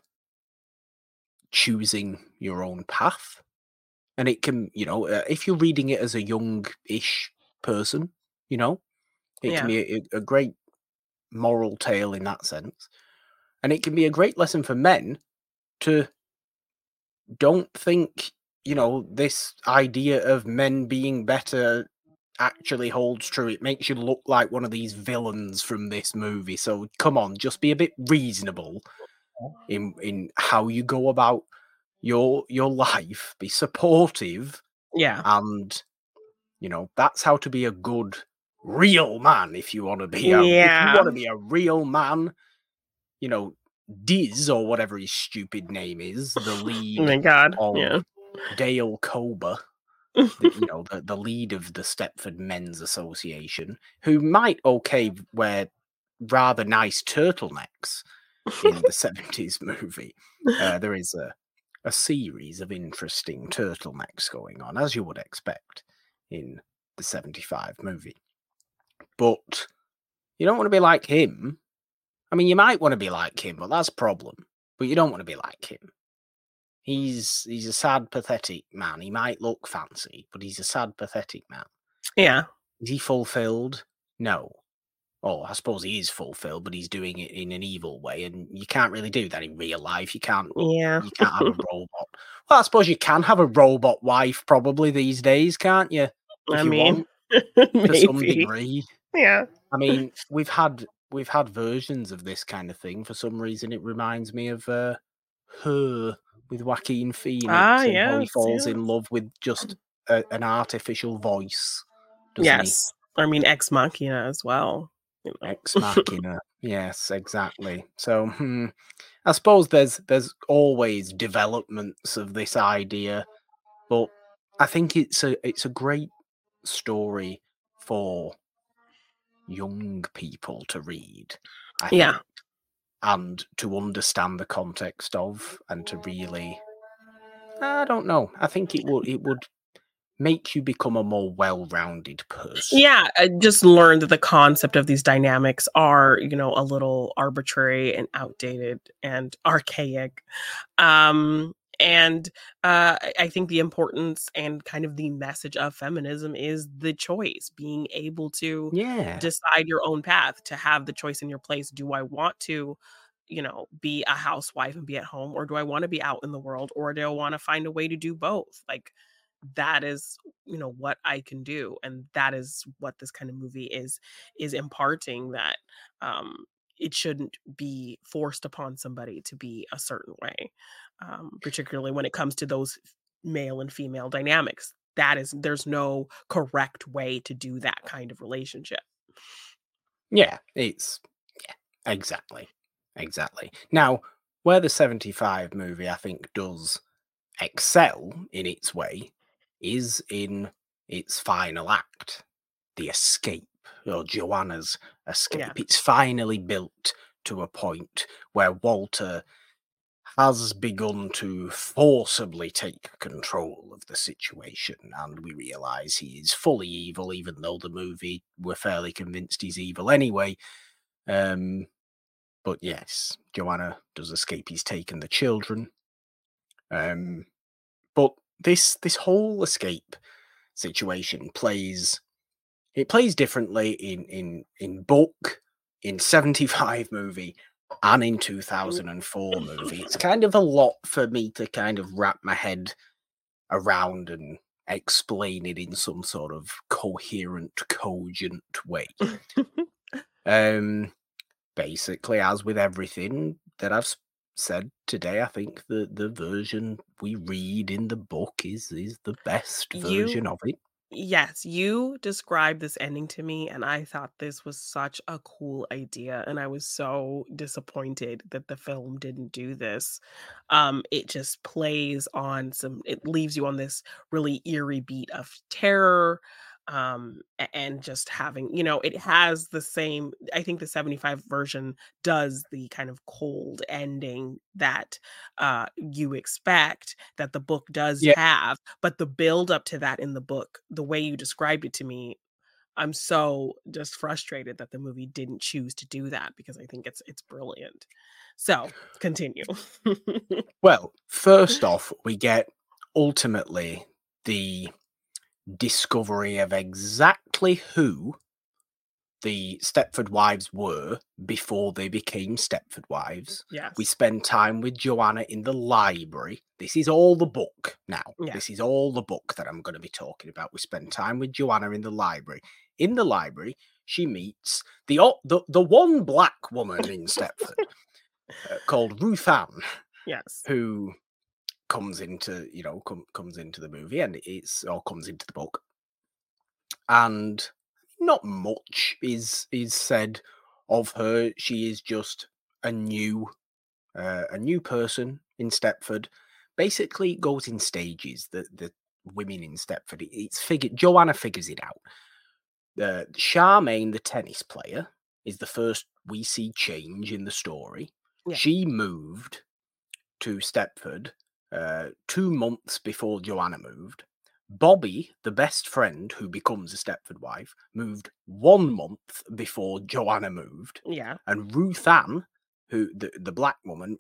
choosing your own path. And it can, you know, uh, if you're reading it as a young-ish person, you know, it can Yeah. be a, a great moral tale in that sense. And it can be a great lesson for men to don't think, you know, this idea of men being better actually holds true. It makes you look like one of these villains from this movie. So come on, just be a bit reasonable in in how you go about your your life. Be supportive, Yeah. and you know that's how to be a good real man. If you want to be a if you Yeah. want to be a real man, you know, Diz or whatever his stupid name is, the Oh my lead God. of Yeah. Dale Kober, the, you know, the, the lead of the Stepford Men's Association, who might okay wear rather nice turtlenecks in the seventies movie. Uh, there is a, a series of interesting turtlenecks going on, as you would expect in the seventy-five movie. But you don't want to be like him. I mean, you might want to be like him, but that's a problem. But you don't want to be like him. He's he's a sad, pathetic man. He might look fancy, but he's a sad, pathetic man. Yeah. Is he fulfilled? No. Oh, I suppose he is fulfilled, but he's doing it in an evil way, and you can't really do that in real life. You can't Yeah. you can't have a robot. Well, I suppose you can have a robot wife probably these days, can't you? I If you mean, want, to some maybe. degree. Yeah. I mean, we've had we've had versions of this kind of thing. For some reason, it reminds me of uh, Her with Joaquin Ah, Phoenix, and how he yes, falls yes. in love with just a, an artificial voice, doesn't he? Yes. I mean, Ex Machina as well, you know. Ex Machina. Yes, exactly. So, hmm, I suppose there's there's always developments of this idea, but I think it's a it's a great story for young people to read. I Yeah. think, and to understand the context of, and to really, I don't know. I think it would it would make you become a more well-rounded person. Yeah, I just learned that the concept of these dynamics are, you know, a little arbitrary and outdated and archaic. Um, and uh, I I think the importance and kind of the message of feminism is the choice, being able to Yeah, decide your own path, to have the choice in your place. Do I want to, you know, be a housewife and be at home, or do I want to be out in the world, or do I want to find a way to do both? Like, that is, you know, what I can do, and that is what this kind of movie is is imparting, that um it shouldn't be forced upon somebody to be a certain way, um, particularly when it comes to those male and female dynamics. That is, there's no correct way to do that kind of relationship. Yeah, it's yeah, exactly. Exactly. Now, where the seventy-five movie I think does excel in its way is in its final act, the escape, or Joanna's Yeah. escape. It's finally built to a point where Walter has begun to forcibly take control of the situation, and we realize he is fully evil, even though the movie we're fairly convinced he's evil anyway. Um, but yes, Joanna does escape. He's taken the children. Um, but this this whole escape situation plays it plays differently in in in book, in seventy-five movie, and in two thousand four movie. It's kind of a lot for me to kind of wrap my head around and explain it in some sort of coherent, cogent way. Um, basically, as with everything that I've s- said today, I think the the version we read in the book is is the best version You of it. Yes, you described this ending to me, and I thought this was such a cool idea, and I was so disappointed that the film didn't do this. Um, it just plays on some it leaves you on this really eerie beat of terror, um, a- and just having, you know, it has the same. I think the seventy-five version does the kind of cold ending that uh you expect, that the book does Yeah. have, but the build up to that in the book, the way you described it to me, I'm so just frustrated that the movie didn't choose to do that, because I think it's it's brilliant. So, continue. Well, first off, we get ultimately the discovery of exactly who the Stepford wives were before they became Stepford wives. We Yes. spend time with Joanna in the library. This is all the book now. Yeah. This is all the book that I'm going to be talking about. We spend time with Joanna in the library. In the library, she meets the o- the, the one black woman in Stepford uh, called Ruth Ann, Yes. who comes into you know com- comes into the movie, and it's or comes into the book, and not much is is said of her. She is just a new uh, a new person in Stepford. Basically, it goes in stages. The the women in Stepford, it- it's figured. Joanna figures it out. Uh, Charmaine, the tennis player, is the first we see change in the story. Yeah. She moved to Stepford uh, two months before Joanna moved. Bobby, the best friend who becomes a Stepford wife, moved one month before Joanna moved. Yeah. And Ruth Ann, who the, the black woman,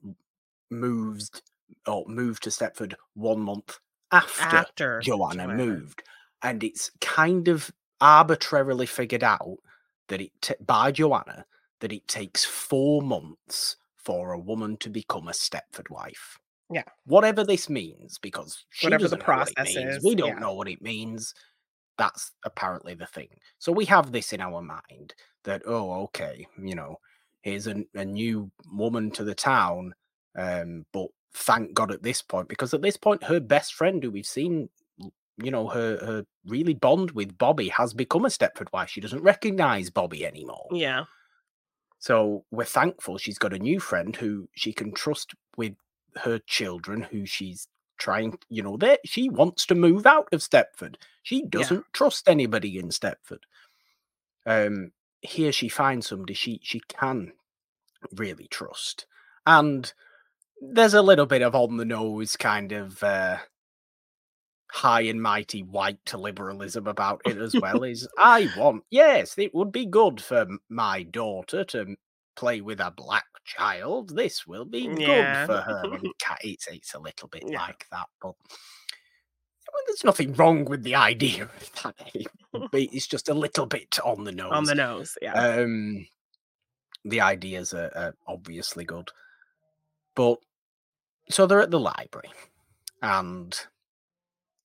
moved or moved to Stepford one month after After Joanna Joanna. moved. And it's kind of arbitrarily figured out that it t- by Joanna that it takes four months for a woman to become a Stepford wife. Yeah. Whatever this means, because she Whatever the doesn't know what it process means, is. we don't Yeah. know what it means. That's apparently the thing. So we have this in our mind that, oh, okay, you know, here's a, a new woman to the town, um, but thank God at this point, because at this point, her best friend, who we've seen, you know, her her really bond with Bobby, has become a Stepford wife. She doesn't recognize Bobby anymore. Yeah. So we're thankful she's got a new friend who she can trust with her children, who she's trying, you know, that she wants to move out of Stepford. She Yeah. doesn't trust anybody in Stepford. Um, here she finds somebody she she can really trust, and there's a little bit of on the nose kind of uh, high and mighty white liberalism about it as well. Is I want, yes, it would be good for m- my daughter to m- play with a black child. This will be good Yeah. for her, and ca- it's it's a little bit Yeah. like that, but well, there's nothing wrong with the idea of that. eh, but it's just a little bit on the On nose. the nose. Yeah. Um, the ideas are, are obviously good, but so they're at the library, and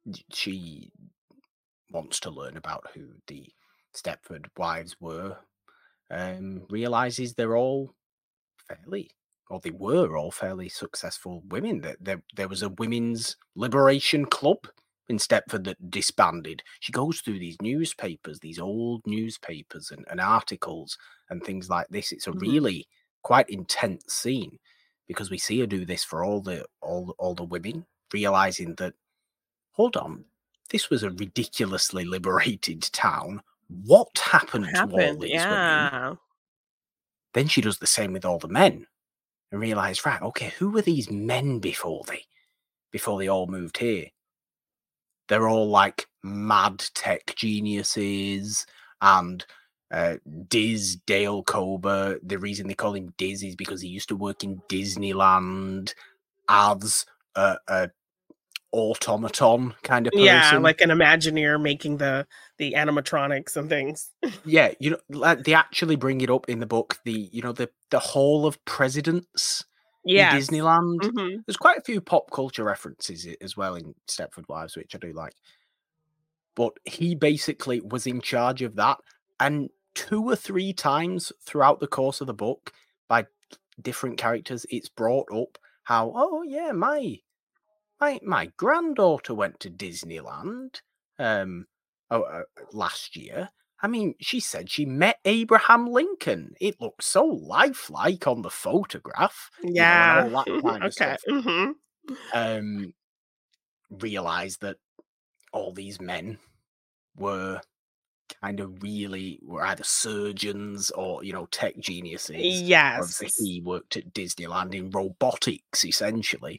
she wants to learn about who the Stepford wives were, um, realizes they're all fairly, or they were all fairly successful women. That there, there was a women's liberation club in Stepford that disbanded. She goes through these newspapers, these old newspapers and, and articles and things like this. It's a Mhm. really quite intense scene because we see her do this for all the all all the women, realizing that, hold on, this was a ridiculously liberated town. What What happened to all happened? these women? Yeah. Then she does the same with all the men and realize, right, okay, who were these men before they before they all moved here? They're all like mad tech geniuses, and uh, Diz Dale Kober. The reason they call him Diz is because he used to work in Disneyland as a, a automaton kind of Yeah, person. like an Imagineer making the the animatronics and things. Yeah, you know, like they actually bring it up in the book. The you know the the Hall of Presidents in Yes. Disneyland. Mhm. There's quite a few pop culture references i- as well in Stepford Wives, which I do like. But he basically was in charge of that, and two or three times throughout the course of the book, by different characters, it's brought up how, oh yeah, my my my granddaughter went to Disneyland um oh, uh, last year. I mean, she said she met Abraham Lincoln. It looked so lifelike on the photograph, you know, and Yeah. all that kind of Okay. stuff. Mhm. Um, realized that all these men were kind of really were either surgeons or, you know, tech geniuses. Obviously, Yes. he worked at Disneyland in robotics, essentially.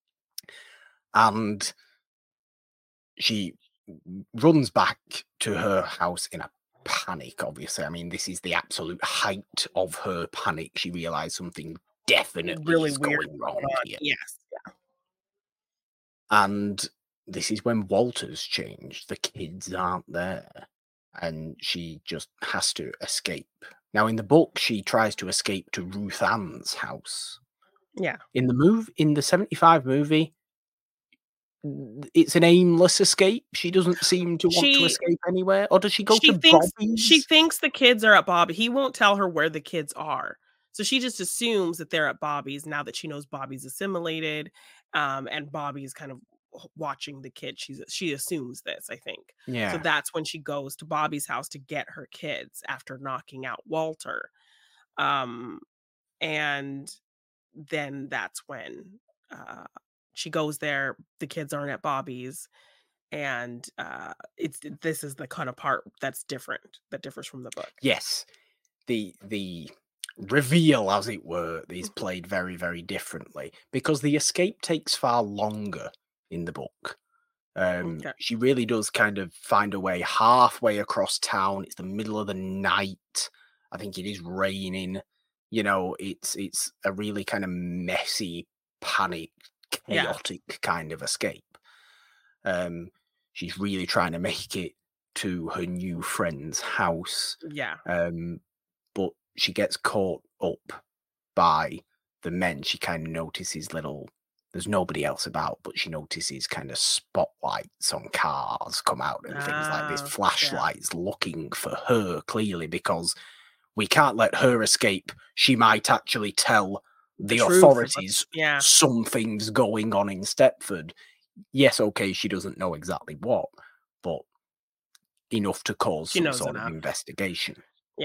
And she runs back to her house in a panic, obviously. I mean, this is the absolute height of her panic. She realized something definitely Really is weird going going wrong on. here. Yes. And this is when Walter's changed. The kids aren't there. And she just has to escape. Now, in the book, she tries to escape to Ruth Ann's house. Yeah. In the move, in the seventy-five movie, it's an aimless escape. She doesn't seem to want to She escape anywhere. Or does she go to she thinks she Bobby's? thinks the kids are at Bobby. He won't tell her where the kids are. So she just assumes that they're at Bobby's now that she knows Bobby's assimilated, um, and Bobby's kind of w watching the kids. She's she assumes this, I think. So Yeah. that's when she goes to Bobby's house to get her kids after knocking out Walter. Um, and then that's when, uh, she goes there, the kids aren't at Bobby's, and, uh, it's this is the kind of part that's different, that differs from the book. Yes. The the reveal, as it were, is Mhm. played very, very differently because the escape takes far longer in the book. Um, M'kay. she really does kind of find a way halfway across town. It's the middle of the night. I think it is raining. You know, it's it's a really kind of messy, panic, Yeah, chaotic kind of escape. Um, she's really trying to make it to her new friend's house. yeah. Um, but she gets caught up by the men. She kind of notices little, there's nobody else about, but she notices kind of spotlights on cars come out and things like this, Ah, yeah. flashlights looking for her clearly because we can't let her escape. She might actually tell The the truth of what's authorities yeah, something's going on in Stepford. Yes, okay, she doesn't know exactly what, but enough to cause she some knows sort of enough. investigation. Yeah.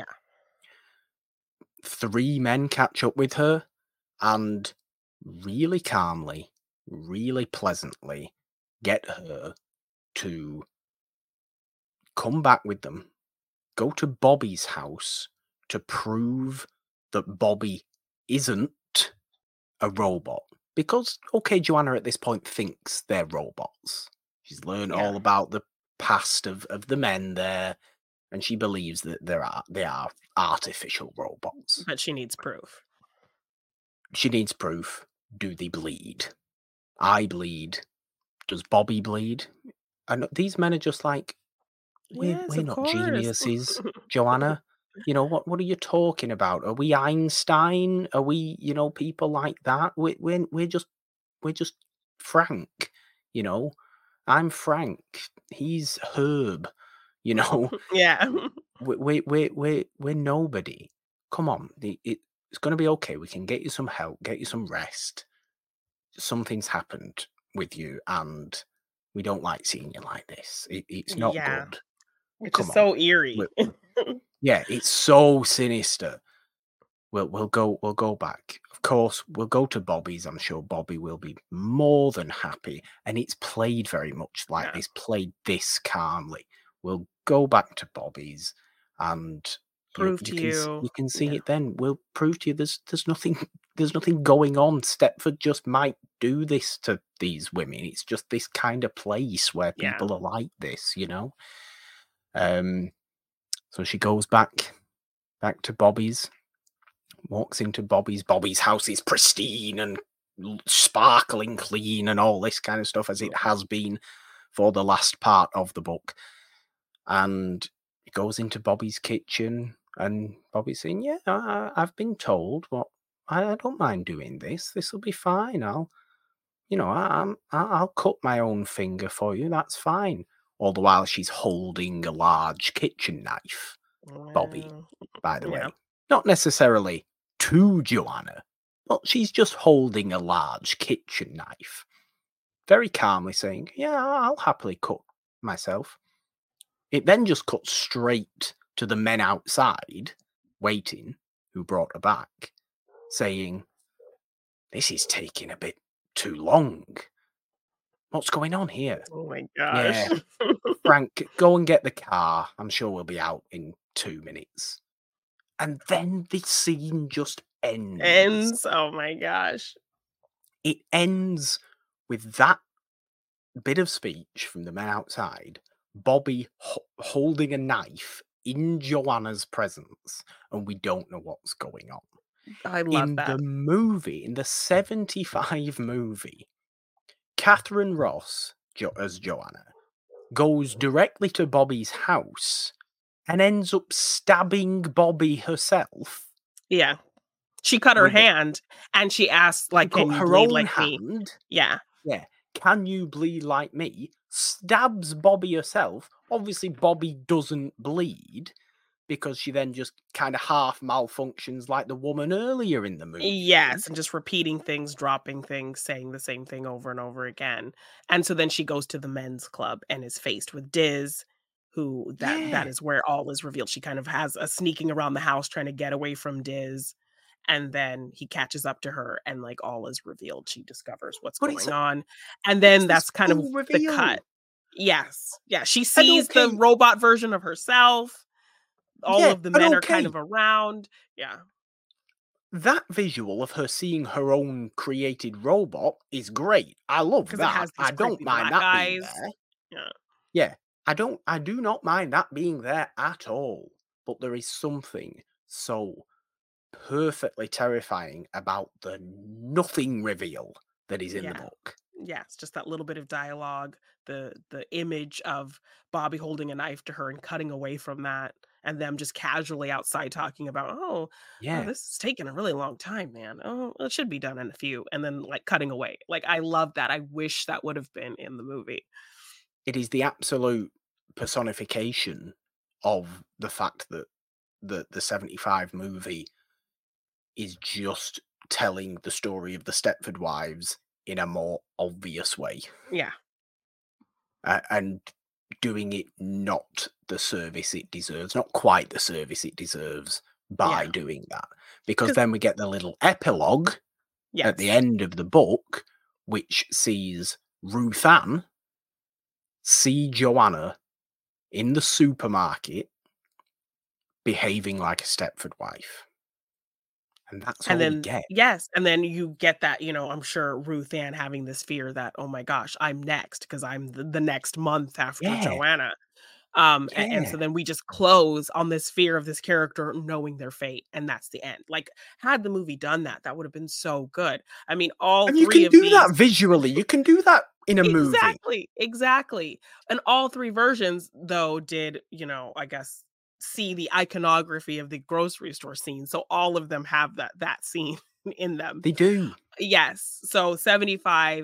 Three men catch up with her and really calmly, really pleasantly get her to come back with them, go to Bobby's house to prove that Bobby isn't a robot. Because, okay, Joanna at this point thinks they're robots. She's learned Yeah. all about the past of, of the men there, and she believes that there are they are artificial robots. But she needs proof. She needs proof. Do they bleed? I bleed. Does Bobby bleed? And these men are just like, we're Yes, we're of not course. geniuses, Joanna. You know what? What are you talking about? Are we Einstein? Are we, you know, people like that? We we're we're just we're just Frank, you know. I'm Frank. He's Herb. You know, Yeah. we we we we we're nobody. Come on, the, it, it's going to be okay. We can get you some help, get you some rest. Something's happened with you, and we don't like seeing you like this. It, it's not Yeah. good. Which is Come on. so eerie. We- yeah, it's so sinister. We'll we'll go we'll go back. Of course, we'll go to Bobby's. I'm sure Bobby will be more than happy, and it's played very much like Yeah. this, played this calmly. We'll go back to Bobby's, and you Prove you to can s- you. you can see Yeah. it then. We'll prove to you there's there's nothing there's nothing going on. Stepford just might do this to these women. It's just this kind of place where Yeah. people are like this, you know. Um. So she goes back back to Bobby's. Walks into Bobby's. Bobby's house is pristine and l- sparkling clean and all this kind of stuff, as it has been for the last part of the book. And he goes into Bobby's kitchen, and Bobby's saying, "Yeah, I, I- I've been told, but I, I don't mind doing this. This will be fine. I'll, you know, I, I'm, I- I'll cut my own finger for you. That's fine." All the while she's holding a large kitchen knife. Bobby, Well, by the yeah. way. Not necessarily to Joanna, but she's just holding a large kitchen knife. Very calmly saying, "Yeah, I'll happily cut myself." It then just cuts straight to the men outside, waiting, who brought her back, saying, "This is taking a bit too long. What's going on here?" Oh my gosh. "Yeah, Frank, go and get the car. I'm sure we'll be out in two minutes." And then the scene just ends. Ends. Oh my gosh. It ends with that bit of speech from the man outside, Bobby ho- holding a knife in Joanna's presence, and we don't know what's going on. I love In the that. movie, in the seventy-five movie, Catherine Ross, jo- as Joanna, goes directly to Bobby's house and ends up stabbing Bobby herself Yeah. She cut her with it. hand and she asked, She like, cut "Can you her bleed own like me?" hand. Yeah. Yeah. "Can you bleed like me?" Stabs Bobby herself. Obviously, Bobby doesn't bleed because she then just kind of half malfunctions like the woman earlier in the movie Yes, did. and just repeating things, dropping things, saying the same thing over and over again. And so then she goes to the men's club and is faced with Diz, who that that Yeah. is where all is revealed. She kind of has a sneaking around the house trying to get away from Diz, and then he catches up to her and like all is revealed. She discovers what's But it's going on. And it's then this that's kind of full the cut. reveal. Yes. Yeah, she And sees the okay, robot version of herself. All yeah, of the and men are kind okay. of around. Yeah. That visual of her seeing her own created robot is great. I love Because it that. has these I don't creepy mind black that being eyes. there. Yeah. Yeah, I don't I do not mind that being there at all. But there is something so perfectly terrifying about the nothing reveal that is in the Yeah. book. Yes, just that little bit of dialogue, the the image of Bobby holding a knife to her and cutting away from that, and them just casually outside talking about, "Oh, oh, Yeah, this is taking a really long time, man. Oh, it should be done in a few," and then like cutting away. Like I love that. I wish that would have been in the movie. it is the absolute personification of the fact that the the seventy-five movie is just telling the story of the Stepford Wives in a more obvious way. Yeah. uh, and doing it not the service it deserves, not quite the service it deserves by Yeah. doing that. Because Because then we get the little epilogue at the yes. end of the book, which sees Ruth Ann see Joanna in the supermarket behaving like a Stepford wife. And that's And all we then get. yes, and then you get that, you know, I'm sure Ruth Ann having this fear that, "Oh my gosh, I'm next because 'cause I'm the the next month after Yeah, Joanna." Um, a and yeah. so then we just close on this fear of this character knowing their fate, and that's the end. Like, had the movie done that, that would have been so good. I mean, all And you three can of do these that visually. You can do that in a movie. exactly, exactly. And all three versions, though, did, you know, I guess, see the iconography of the grocery store scene, so all of them have that that scene in them. They do. Yes. So seventy-five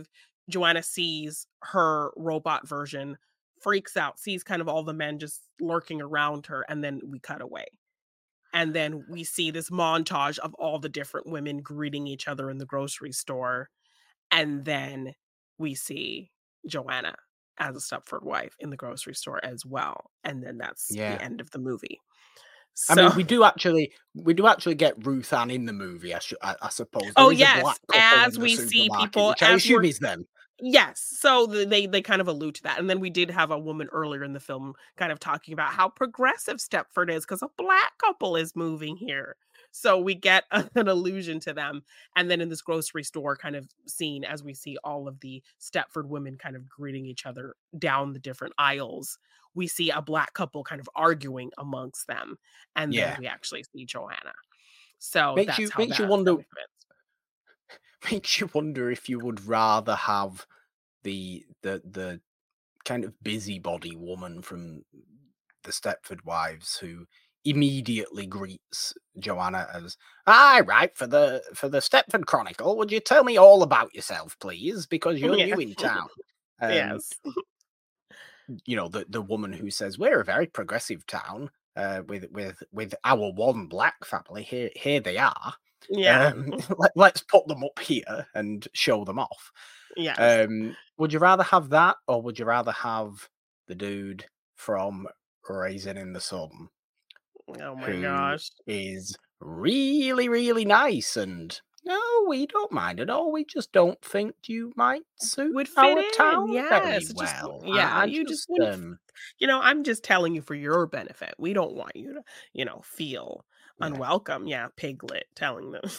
Joanna sees her robot version, freaks out, sees kind of all the men just lurking around her, and then we cut away. And then we see this montage of all the different women greeting each other in the grocery store. And then we see Joanna as a Stepford wife in the grocery store as well. And then that's the Yeah. end of the movie. I So mean, we do actually we do actually get Ruth Ann in the movie, I sh I I suppose. Oh, There is a yes, black couple in as the we see supermarket, people which I as assume we're is them. Yes, so th they they kind of allude to that, and then we did have a woman earlier in the film kind of talking about how progressive Stepford is because a black couple is moving here. So we get an allusion to them, and then in this grocery store kind of scene as we see all of the Stepford women kind of greeting each other down the different aisles, we see a black couple kind of arguing amongst them, and then Yeah. we actually see Joanna. So Makes that's you how makes you that wonder kind of fits. makes you wonder if you would rather have the the the kind of busybody woman from the Stepford Wives who immediately greets Joanna as, "Aye, right, for the for the Stepford Chronicle, would you tell me all about yourself, please? Because you're new Yes. in town." Um, Yes. you know, the the woman who says, "We're a very progressive town, uh, with with with our one black family. Here here they are. Yeah. Um, let, let's put them up here and show them off." Yes. Um, would you rather have that, or would you rather have the dude from Raisin in the Sun, Oh my who gosh. is really, really nice and, "No, we don't mind at all. We just don't think you might suit Would fit our in, town very yes, it just w well. yeah, I, I you just just wouldn't f um you know, I'm just telling you for your benefit. We don't want you to, you know, feel yeah, unwelcome. Yeah, Piglet telling them.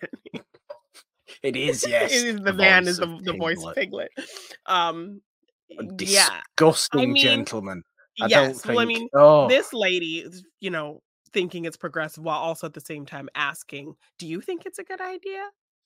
it is, It yes, is the the man is voice of the the voice of Piglet, Piglet. Um, a yeah, I disgusting mean gentleman. I don't yes, well, I think. mean, Oh, this lady is, you know, thinking it's progressive while also at the same time asking, "Do you think it's a good idea?"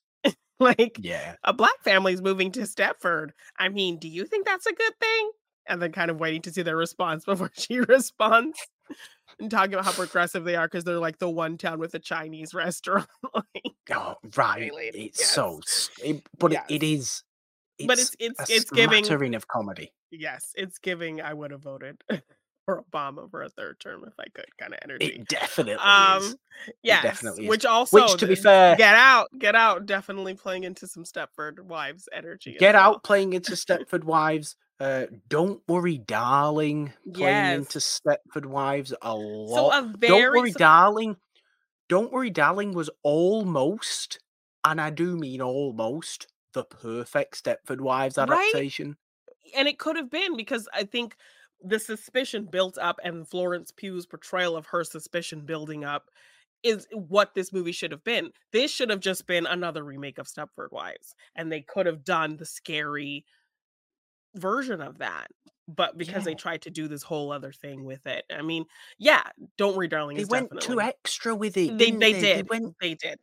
Like, yeah. a black family's moving to Stepford. I mean, do you think that's a good thing? And then kind of waiting to see their response before she responds and talking about how progressive they are because 'cause they're like the one town with a Chinese restaurant. Like, Oh, okay, right. lady. It's so, Yes. s- it, but it, it Yes. is. But It's it's it's a it's giving smattering of comedy. yes, it's giving I would have voted for Obama for a third term if I could kinda energy. It definitely is. Um, It yes, definitely is. which also Which, to be the fair, Get Out, Get Out definitely playing into some Stepford Wives energy as Get well. Out playing into Stepford Wives. Uh, Don't Worry, Darling playing into Yes. Stepford Wives a So lot. a Don't very Worry, s Darling. Don't Worry, Darling was almost, and I do mean almost, the perfect Stepford Wives right? adaptation. And it could have been because I think the suspicion built up and Florence Pugh's portrayal of her suspicion building up is what this movie should have been. This should have just been another remake of Stepford Wives, and they could have done the scary version of that. But because they Yeah. tried to do this whole other thing with it, I mean, yeah, Don't Worry Darling They is went too definitely extra with it, they didn't they they? They did. went, They did.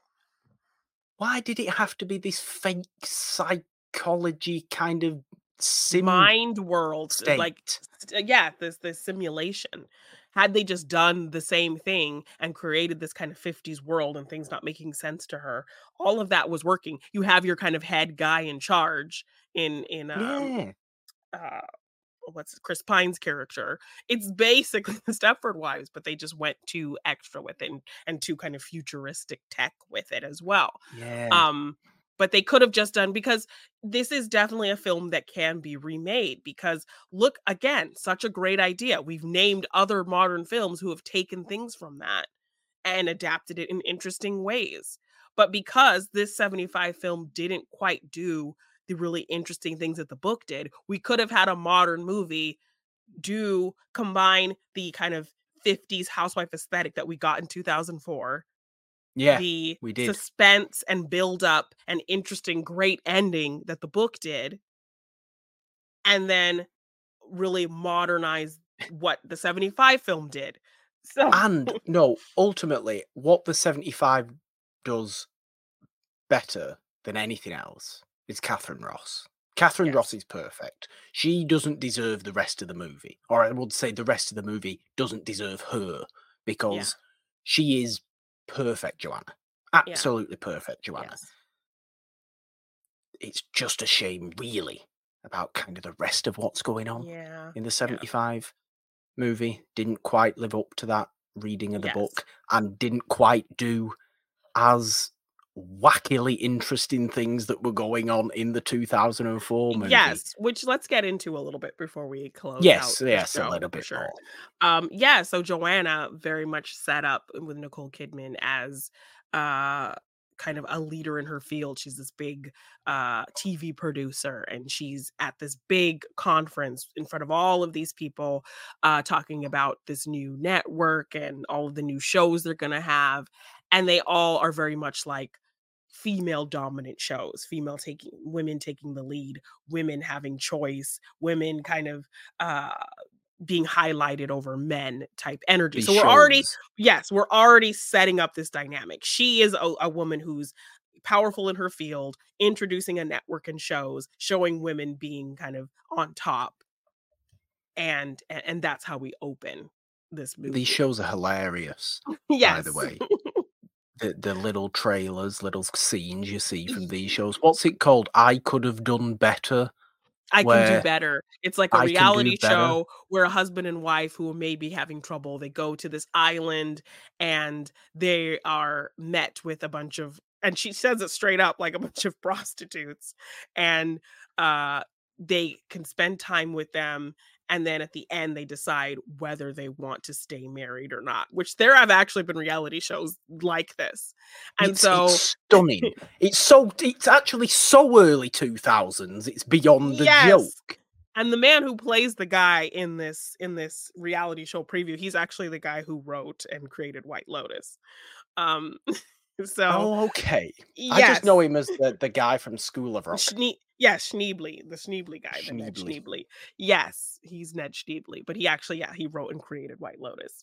why did it have to be this fake psychology kind of sim Mind world, uh, like, state? s uh, yeah, this this simulation. Had they just done the same thing and created this kind of fifties world and things not making sense to her, all of that was working. You have your kind of head guy in charge in in, um, Yeah. uh, what's Chris Pine's character. It's basically the Stepford Wives, but they just went too extra with it and and too kind of futuristic tech with it as well. Yeah. Um, but they could have just done because this is definitely a film that can be remade because look again, such a great idea. We've named other modern films who have taken things from that and adapted it in interesting ways. But because this seventy-five film didn't quite do the really interesting things that the book did, we could have had a modern movie do combine the kind of fifties housewife aesthetic that we got in two thousand four, Yeah, the we did. suspense and build up and interesting great ending that the book did, and then really modernize what the seventy-five film did. So And no, ultimately, what the seventy-five does better than anything else is Catherine Ross. Catherine Ross yes, is perfect. She doesn't deserve the rest of the movie, or I would say the rest of the movie doesn't deserve her yeah, because she is perfect, Joanna. yeah, Absolutely perfect, Joanna. yes, it's just a shame, really, about kind of the rest of what's going on Yeah. in the Yeah. seventy-five movie. Didn't quite live up to that reading of the Yes. book, and didn't quite do as wackily interesting things that were going on in the two thousand four movie. Yes, which let's get into a little bit before we close out Yes, the yes, a show little for bit sure. more. Um, yeah, so Joanna very much set up with Nicole Kidman as uh kind of a leader in her field. She's this big uh T V producer, and she's at this big conference in front of all of these people uh talking about this new network and all of the new shows they're gonna have. And they all are very much like female dominant shows, female taking women taking the lead, women having choice, women kind of uh being highlighted over men type energy. These So we're already, shows. yes, we're already setting up this dynamic. She is a, a woman who's powerful in her field, introducing a network and shows, showing women being kind of on top. And and, and that's how we open this movie. These shows are hilarious, by Yes. the way. The, the little trailers, little scenes you see from these shows. What's it called? I Could Have Done Better. I Can Where Do Better. It's like a I Can Do reality Better. show where a husband and wife who may be having trouble, they go to this island and they are met with a bunch of, and she says it straight up, like a bunch of prostitutes, and uh they can spend time with them, and then at the end they decide whether they want to stay married or not, which there have actually been reality shows like this. And It's, so it's stunning. It's so it's actually so early two thousands. It's beyond the Yes. joke. And the man who plays the guy in this in this reality show preview, he's actually the guy who wrote and created White Lotus. Um, so Oh, okay. yes, I just know him as the, the guy from School of Rock. Schne- yeah, Schneebly, the Schneebly guy, the Ned Schneebly. Schneebly. Yes, he's Ned Schneebly, but he actually, yeah, he wrote and created White Lotus.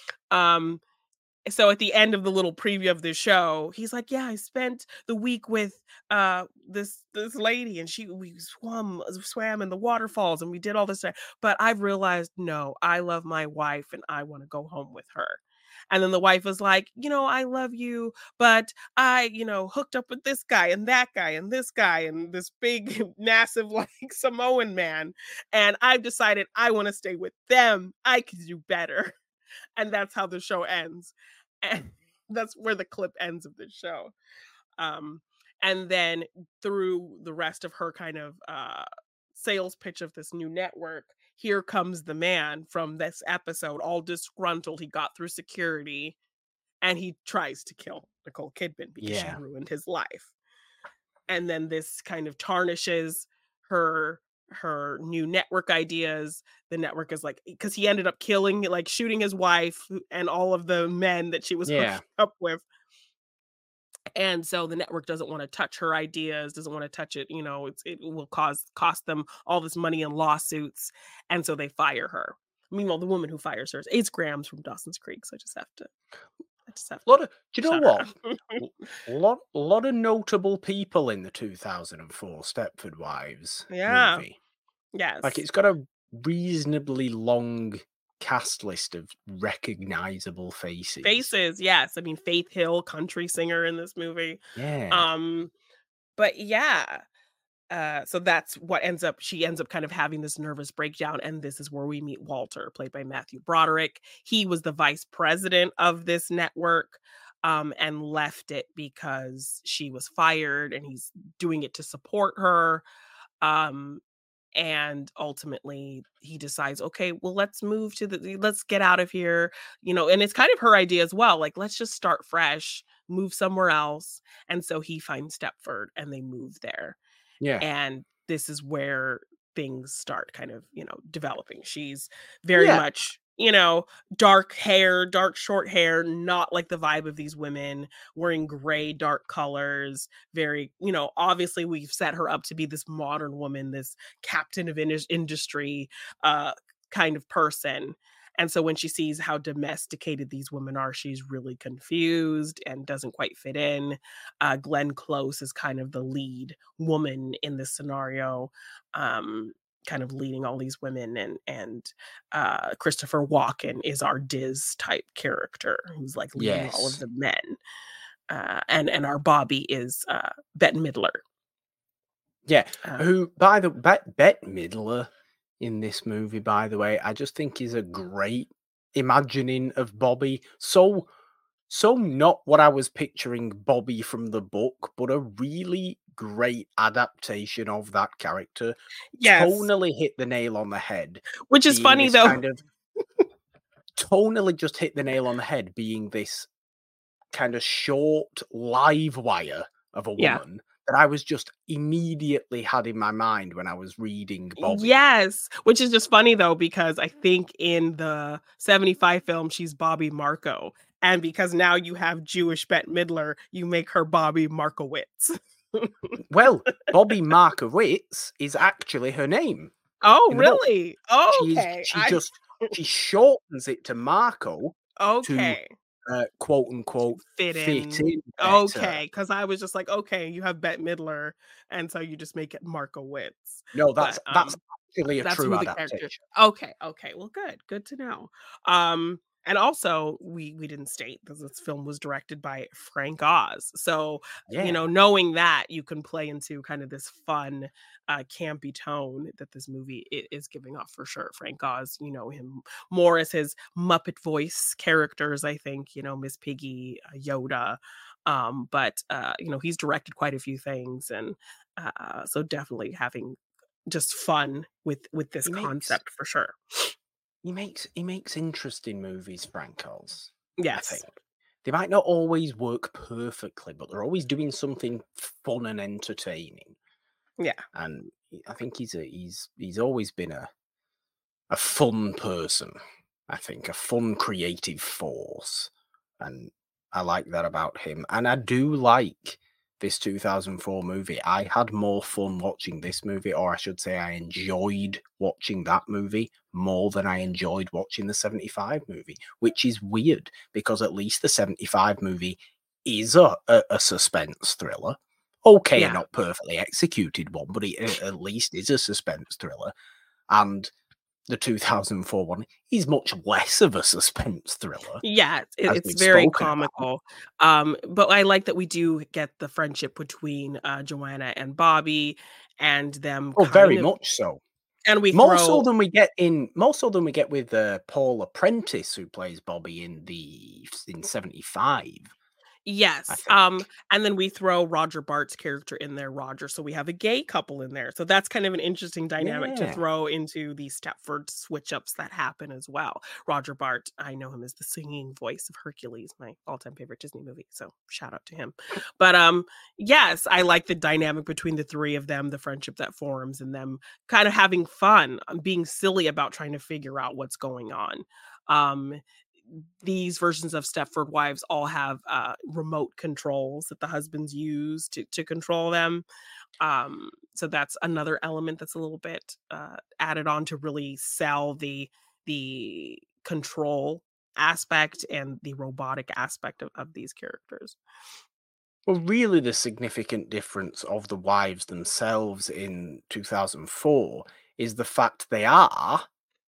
Um, so at the end of the little preview of the show, he's like, yeah, I spent the week with uh this this lady, and she we swam swam in the waterfalls, and we did all this stuff, but I've realized, no, I love my wife and I want to go home with her. And then the wife was like, you know, I love you, but I, you know, hooked up with this guy and that guy and this guy and this big, massive, like Samoan man. And I've decided I want to stay with them. I could do better. And that's how the show ends. And that's where the clip ends of the show. Um, and then through the rest of her kind of uh, sales pitch of this new network, here comes the man from this episode, all disgruntled. He got through security and he tries to kill Nicole Kidman because Yeah. she ruined his life. And then this kind of tarnishes her her new network ideas. The network is like, because he ended up killing, like shooting his wife and all of the men that she was Yeah. hooking up with. And so the network doesn't want to touch her ideas, doesn't want to touch it. You know, it's, it will cause cost them all this money in lawsuits. And so they fire her. Meanwhile, the woman who fires her is Ace Grams from Dawson's Creek. So I just have to, I just have to. Lot of, do you know shout her what? out. A lot, lot of notable people in the two thousand four Stepford Wives Yeah. movie. Yes. Like, it's got a reasonably long cast list of recognizable faces. Faces, yes. I mean, Faith Hill, country singer in this movie. Yeah. Um, but yeah. Uh, so that's what ends up, she ends up kind of having this nervous breakdown, and this is where we meet Walter, played by Matthew Broderick. He was the vice president of this network, um, and left it because she was fired, and he's doing it to support her. Um, and ultimately he decides, okay, well, let's move to the, let's get out of here, you know, and it's kind of her idea as well. Like, let's just start fresh, move somewhere else. And so he finds Stepford and they move there. Yeah. And this is where things start kind of, you know, developing. She's very Yeah. much, you know, dark hair, dark short hair, not like the vibe of these women, wearing gray, dark colors. Very, you know, obviously we've set her up to be this modern woman, this captain of in- industry uh, kind of person. And so when she sees how domesticated these women are, she's really confused and doesn't quite fit in. Uh, Glenn Close is kind of the lead woman in this scenario, um, kind of leading all these women. And and uh, Christopher Walken is our Diz type character who's like leading all of Yes. the men. Uh, and, and our Bobby is uh, Bette Midler. Yeah, Uh, who, by the Bet Bette Midler in this movie, by the way, I just think is a great imagining of Bobby. So, so not what I was picturing Bobby from the book, but a really great adaptation of that character. yes, Tonally hit the nail on the head, which is being funny this though. kind of tonally just hit the nail on the head, being this kind of short live wire of a Yeah. woman that I was just immediately had in my mind when I was reading Bobby. Yes, which is just funny though because I think in the seventy-five film she's Bobby Marco, and because now you have Jewish Bette Midler, you make her Bobby Markowitz. Well, Bobby Markowitz is actually her name Oh, in the book. really? She's Okay, she I just she shortens it to Marco to okay. uh, quote unquote Fit fit in. in better. Okay, because I was just like, "Okay, you have Bette Midler, and so you just make it Markowitz." No, that's But, that's um, actually a that's true who the character. adaptation. Okay, okay, well, good, good to know. Um, and also, we we didn't state that this film was directed by Frank Oz. So, you Yeah, know, knowing that, you can play into kind of this fun, uh, campy tone that this movie I is giving off for sure. Frank Oz, you know him more as his Muppet voice characters, I think, you know, Miss Piggy, uh, Yoda. Um, but uh, you know, he's directed quite a few things, and uh, so definitely having just fun with with this he makes concept for sure. he makes he makes interesting movies, Frank Oz. I Yes. think they might not always work perfectly, but they're always doing something fun and entertaining. Yeah. And he- I think he's a he's he's always been a a fun person. I think a fun creative force, and I like that about him. And I do like this two thousand four movie. I had more fun watching this movie, or I should say, I enjoyed watching that movie more than I enjoyed watching the seventy-five movie, which is weird because at least the seventy-five movie is a, a, a suspense thriller. Okay, Yeah. not perfectly executed one, but it a- at least is a suspense thriller. And the two thousand four one is much less of a suspense thriller, Yeah, it, as it's we've very spoken about. comical. Um, but I like that we do get the friendship between uh, Joanna and Bobby, and them Oh, very kind of, much so. and we More so throw than we get in more so than we get with uh, Paul Apprentice, who plays Bobby in the in seventy-five, I yes, think. um, and then we throw Roger Bart's character in there, Roger, so we have a gay couple in there, so that's kind of an interesting dynamic to Yeah. throw into the Stepford switch-ups that happen as well. Roger Bart, I know him as the singing voice of Hercules, my all-time favorite Disney movie, so shout out to him. But, um, yes, I like the dynamic between the three of them, the friendship that forms, and them kind of having fun, um, being silly about trying to figure out what's going on. Um, these versions of Stepford Wives all have uh, remote controls that the husbands use to to control them. Um, so that's another element that's a little bit uh, added on to really sell the the control aspect and the robotic aspect of, of these characters. Well, really, the significant difference of the wives themselves in two thousand four is the fact they are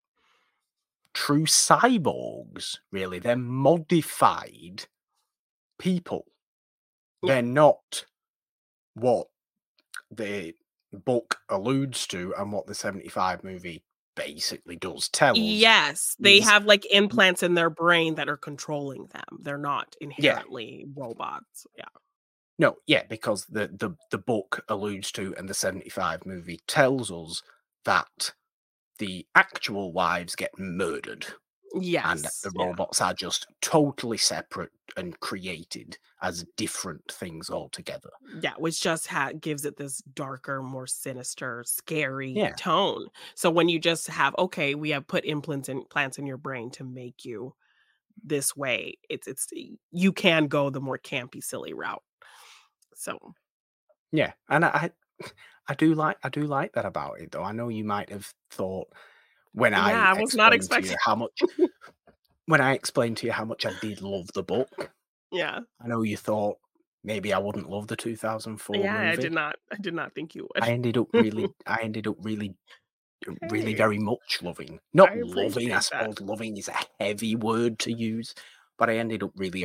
true cyborgs, really. They're modified people. Yeah. They're not what the book alludes to and what the seventy-five movie basically does tell us Yes, they is have like implants in their brain that are controlling them. They're not yeah, inherently robots. Yeah. no, yeah, because the the the book alludes to and the seventy-five movie tells us that the actual wives get murdered and Yes. the Yeah. robots are just totally separate and created as different things altogether. Yeah, which just ha gives it this darker, more sinister, scary Yeah. tone. So when you just have, okay, we have put implants in plants in your brain to make you this way, it's it's you can go the more campy, silly route. So Yeah, and I I do like I do like that about it though. I know you might have thought when yeah, I I was not explained to you expecting. how much when I explained to you how much I did love the book, Yeah. I know you thought maybe I wouldn't love the two thousand four Yeah, I movie. did not I did not think you I ended up would. really I ended up really really Hey, very much loving. I Not loving, I appreciate that. suppose loving is a heavy word to use, but I ended up really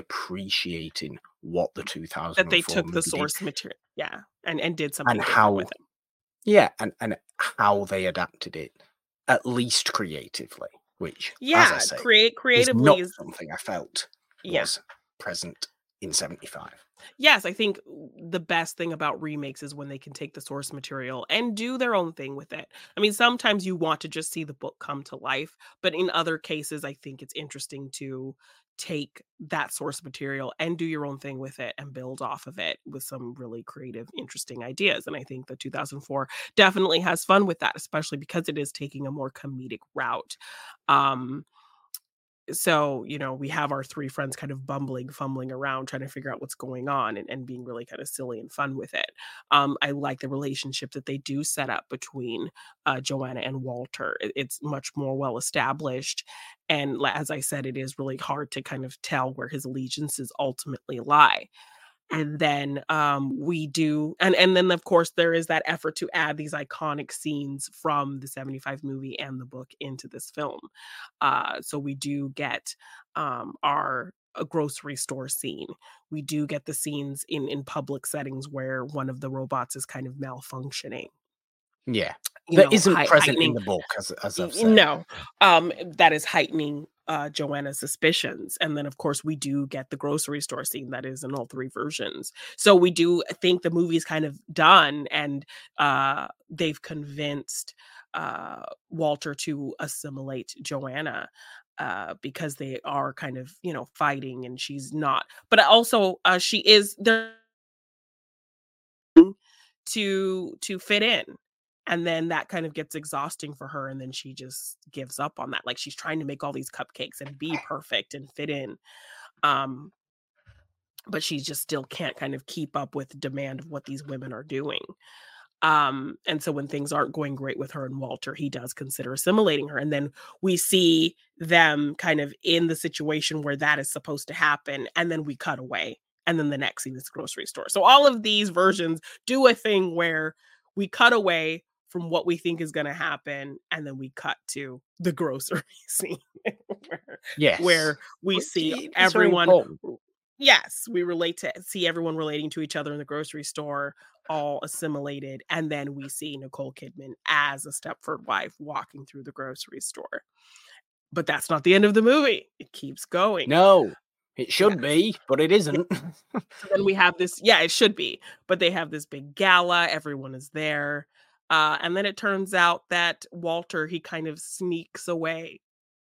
appreciating what the That they two thousand four took the movie did source material, yeah, and and did and something different how with it. Yeah, and and how they adapted it, at least creatively, which, as I Yeah, say, create is creatively not is something I felt yeah. was present in seventy-five. Yes, I think the best thing about remakes is when they can take the source material and do their own thing with it. I mean, sometimes you want to just see the book come to life, but in other cases, I think it's interesting to take that source material and do your own thing with it and build off of it with some really creative, interesting ideas. And I think the two thousand four definitely has fun with that, especially because it is taking a more comedic route. Um, so, you know, we have our three friends kind of bumbling, fumbling around, trying to figure out what's going on and, and being really kind of silly and fun with it. Um, I like the relationship that they do set up between uh, Joanna and Walter. It- it's much more well established. And la- as I said, it is really hard to kind of tell where his allegiances ultimately lie. And then um we do and and then of course there is that effort to add these iconic scenes from the seventy-five movie and the book into this film. Uh so we do get um our a grocery store scene. We do get the scenes in in public settings where one of the robots is kind of malfunctioning, Yeah. you That know, isn't hei- present in heightening the book, as as Y I've y said. no, um, that is heightening, uh, Joanna's suspicions, and then, of course, we do get the grocery store scene that is in all three versions. So we do think the movie's kind of done, and, uh, they've convinced, uh, Walter to assimilate Joanna, uh, because they are kind of, you know, fighting and she's not. But also, uh, she is there to to fit in. And then that kind of gets exhausting for her, and then she just gives up on that. Like, she's trying to make all these cupcakes and be perfect and fit in, um, but she just still can't kind of keep up with the demand of what these women are doing. Um, and so when things aren't going great with her and Walter, he does consider assimilating her. And then we see them kind of in the situation where that is supposed to happen, and then we cut away. And then the next scene is the grocery store. So all of these versions do a thing where we cut away from what we think is going to happen, and then we cut to the grocery scene where, Yes. where we Which see I is very everyone. important. Yes, we relate to see everyone relating to each other in the grocery store, all assimilated, and then we see Nicole Kidman as a Stepford wife walking through the grocery store. But that's not the end of the movie. It keeps going. No, it should Yes. be, but it Yeah. isn't. So then we have this, yeah, it should be, but they have this big gala, everyone is there. Uh, and then it turns out that Walter, he kind of sneaks away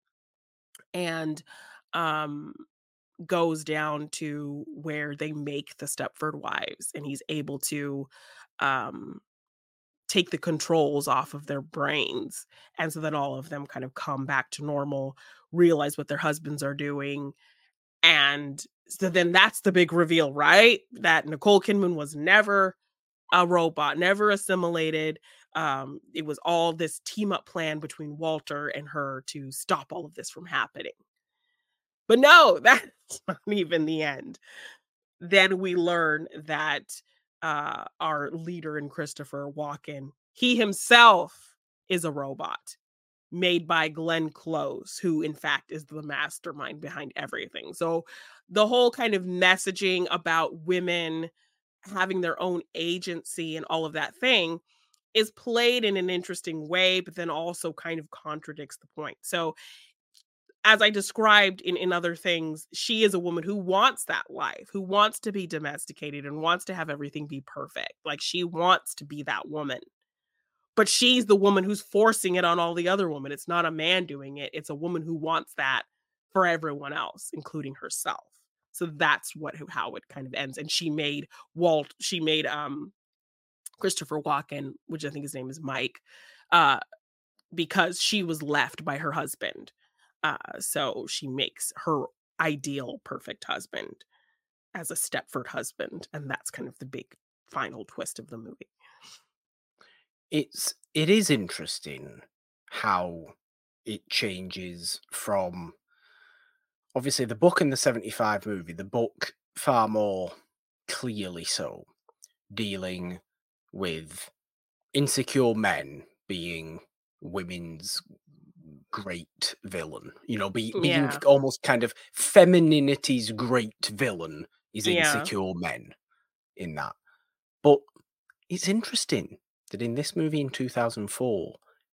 and um goes down to where they make the Stepford wives, and he's able to um take the controls off of their brains, and so then all of them kind of come back to normal, realize what their husbands are doing, and so then that's the big reveal, right? That Nicole Kidman was never a robot, never assimilated. Um, it was all this team up plan between Walter and her to stop all of this from happening. But no, that's not even the end. Then we learn that uh, our leader in Christopher Walken, he himself is a robot made by Glenn Close, who in fact is the mastermind behind everything. So the whole kind of messaging about women having their own agency and all of that thing is played in an interesting way, but then also kind of contradicts the point. So as I described in in other things, she is a woman who wants that life, who wants to be domesticated and wants to have everything be perfect. Like, she wants to be that woman. But she's the woman who's forcing it on all the other women. It's not a man doing it. It's a woman who wants that for everyone else, including herself. So that's what how it kind of ends. And she made Walt, she made um Christopher Walken, which I think his name is Mike, uh, because she was left by her husband. Uh, so she makes her ideal perfect husband as a Stepford husband, and that's kind of the big final twist of the movie. It's it is interesting how it changes from obviously the book and the seventy-five movie, the book far more clearly so, dealing with insecure men being women's great villain. You know, be, being Yeah, almost kind of femininity's great villain is yeah, insecure men in that. But it's interesting. that in this movie in two thousand four,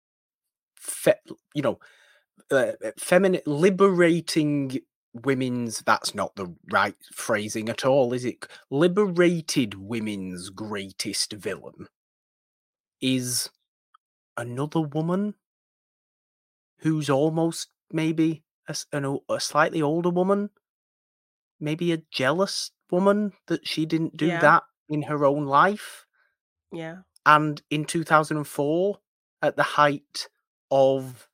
fe- you know, uh, feminine liberating women's that's not the right phrasing at all, is it? Liberated women's greatest villain is another woman who's almost maybe a, s- an o- a slightly older woman, maybe a jealous woman that she didn't do Yeah, that in her own life. yeah, And in two thousand four, at the height of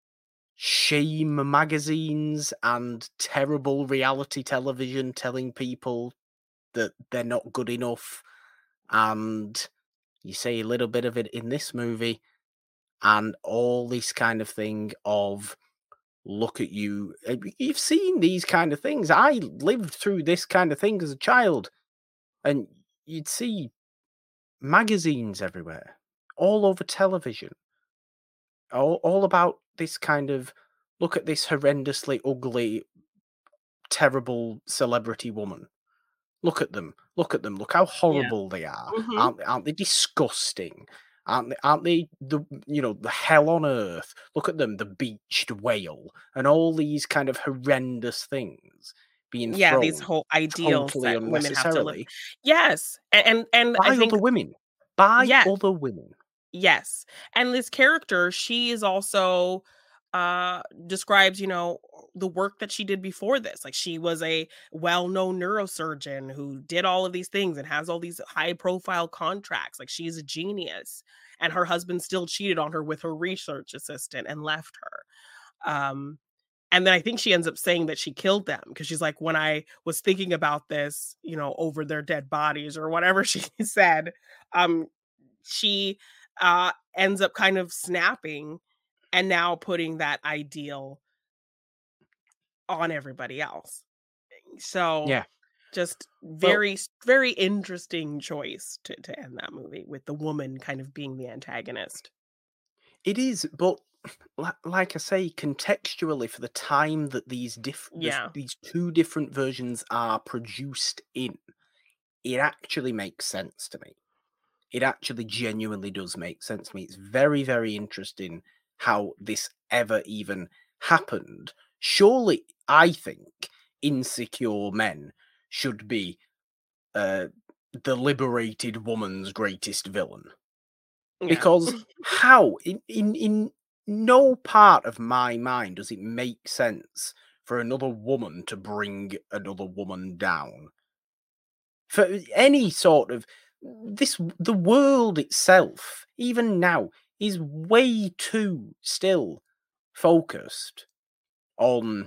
shame magazines and terrible reality television telling people that they're not good enough, and you see a little bit of it in this movie, and all this kind of thing of look at you. uh, You've seen these kind of things. I lived through this kind of thing as a child, and you'd see magazines everywhere, all over television, all, all about this kind of look at this horrendously ugly, terrible celebrity woman. Look at them. Look at them. Look how yeah. horrible they are. Mhm. Aren't, aren't they disgusting? Aren't they, aren't they the you know the hell on earth? Look at them, the beached whale, and all these kind of horrendous things being Yeah, these thrown whole ideals totally that women have to live. unnecessarily Yes, a and and I by other think women. By yes. other women. Yes, and this character, she is also, uh, describes, you know, the work that she did before this, like, she was a well-known neurosurgeon who did all of these things and has all these high-profile contracts, like, she's a genius, and her husband still cheated on her with her research assistant and left her, um, and then I think she ends up saying that she killed them because she's like, "When I was thinking about this, you know, over their dead bodies," or whatever she said, um, she uh ends up kind of snapping and now putting that ideal on everybody else. So Yeah. just Well, very s- very interesting choice to to end that movie with the woman kind of being the antagonist. it is, but li- like I say, contextually for the time that these diff- this, Yeah. these two different versions are produced in, it actually makes sense to me. It actually genuinely does make sense to me. It's very, very interesting how this ever even happened. Surely, I think insecure men should be uh, the liberated woman's greatest villain. Yeah. Because how in, in in no part of my mind does it make sense for another woman to bring another woman down. For any sort of this the world itself, even now, is way too still focused on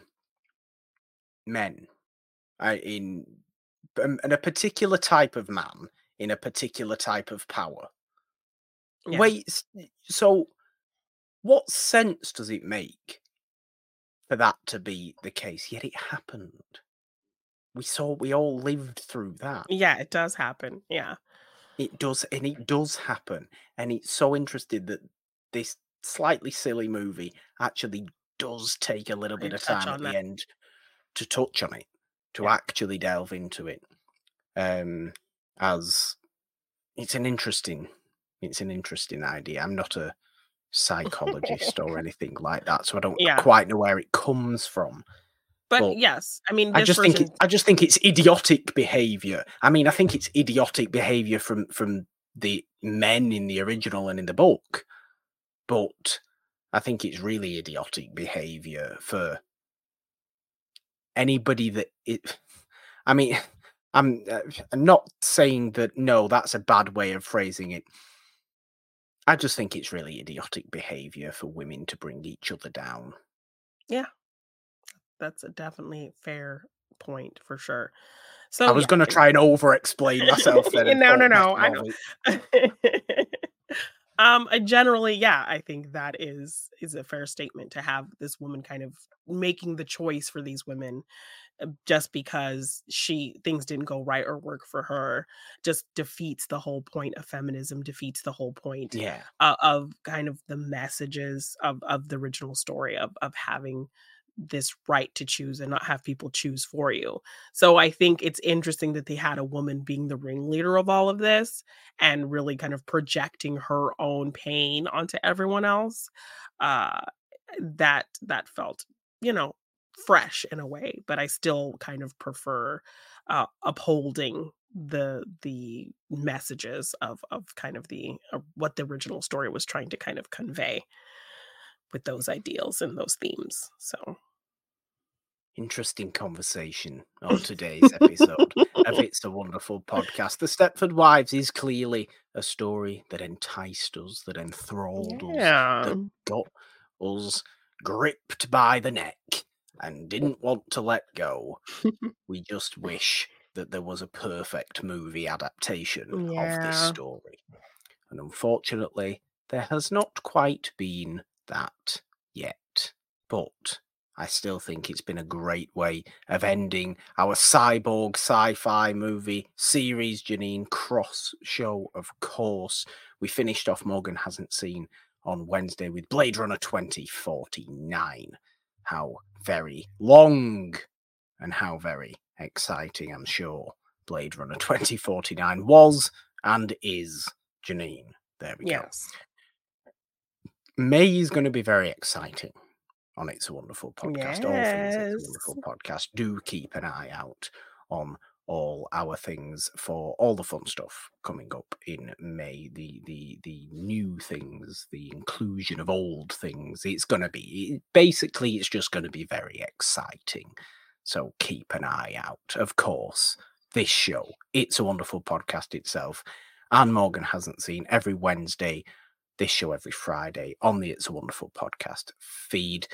men uh, in um, and a particular type of man in a particular type of power. Yeah. Wait, s- so what sense does it make for that to be the case? Yet it happened. We saw, we all lived through that. Yeah, it does happen. Yeah. It does, and it does happen. And it's so interesting that this slightly silly movie actually does take a little bit And of touch time at on the that. end to touch on it, to Yeah. actually delve into it. Um, as it's an interesting, it's an interesting idea. I'm not a psychologist or anything like that, so I don't Yeah. quite know where it comes from. But But yes, I mean I this just think it version. I just think it's idiotic behavior. I mean, I think it's idiotic behavior from from the men in the original and in the book, but I think it's really idiotic behavior for anybody that it I mean, I'm uh, I'm not saying that no, that's a bad way of phrasing it. I just think it's really idiotic behavior for women to bring each other down. Yeah, that's a definitely fair point for sure. I So was yeah, gonna try and over explain myself then and no, no, thought no. better I of know. it. um, I generally, yeah, I think that is is a fair statement to have this woman kind of making the choice for these women uh, just because she things didn't go right or work for her just defeats the whole point of feminism, defeats the whole point Yeah. uh, of kind of the messages of of the original story of of having this right to choose and not have people choose for you. So I think it's interesting that they had a woman being the ringleader of all of this and really kind of projecting her own pain onto everyone else. Uh, that that felt, you know, fresh in a way, but I still kind of prefer uh, upholding the the messages of of kind of the uh, what the original story was trying to kind of convey with those ideals and those themes. So Interesting conversation on today's episode of It's a Wonderful Podcast. The Stepford Wives is clearly a story that enticed us, that enthralled us, yeah. that got us gripped by the neck and didn't want to let go. We just wish that there was a perfect movie adaptation of this Yeah. story. And unfortunately, there has not quite been that yet. But I still think it's been a great way of ending our cyborg sci-fi movie series, Janine. Cross show, of course. We finished off Morgan Hasn't Seen on Wednesday with Blade Runner twenty forty-nine. How very long and how very exciting, I'm sure, Blade Runner twenty forty-nine was and is, Janine. There we Yes. go. May is going to be very exciting on It's a Wonderful Podcast. All things It's a Yes. Wonderful Podcast. Do keep an eye out on all our things for all the fun stuff coming up in May. The the the new things, the inclusion of old things. It's going to be, basically, it's just going to be very exciting. So keep an eye out. Of course, this show, It's a Wonderful Podcast itself, and Morgan Hasn't Seen, every Wednesday. This show every Friday on the It's a Wonderful Podcast feed.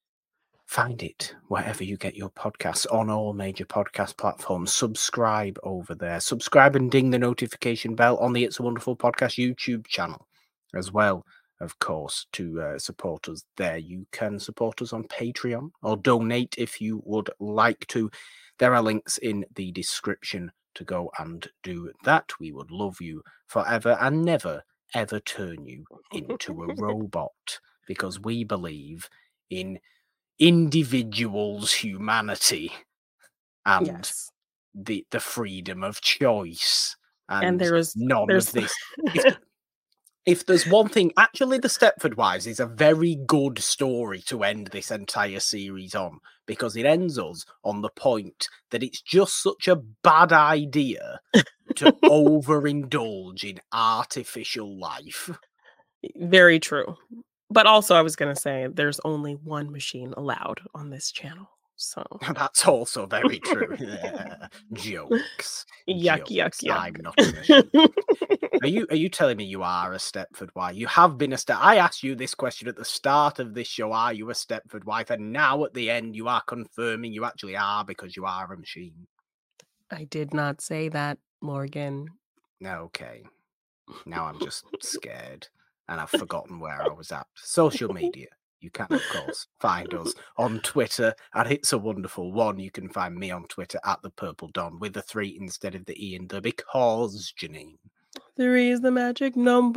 Find it wherever you get your podcasts, on all major podcast platforms. Subscribe over there. Subscribe and ding the notification bell on the It's a Wonderful Podcast YouTube channel as well, of course, to uh, support us there. You can support us on Patreon or donate if you would like to. There are links in the description to go and do that. We would love you forever and never ever turn you into a robot, because we believe in individuals' humanity and Yes. the the freedom of choice, and, And there is none there's of this. If, if there's one thing, actually, the Stepford Wives is a very good story to end this entire series on, because it ends us on the point that it's just such a bad idea to overindulge in artificial life. very true. But also, I was going to say there's only one machine allowed on this channel. So That's also very true. Yeah. Jokes. yuck, Jokes. yuck, yuck. I'm not a machine. Are you are you telling me you are a Stepford wife? You have been a Step. I asked you this question at the start of this show. Are you a Stepford wife? And now at the end, you are confirming you actually are, because you are a machine. I did not say that, Morgan. Okay. Now I'm just scared, and I've forgotten where I was at. Social media. You can, of course, find us on Twitter at It's a Wonderful One. You can find me on Twitter at the Purple Dawn with the three instead of the E and the, because, Janine. Three is the magic number.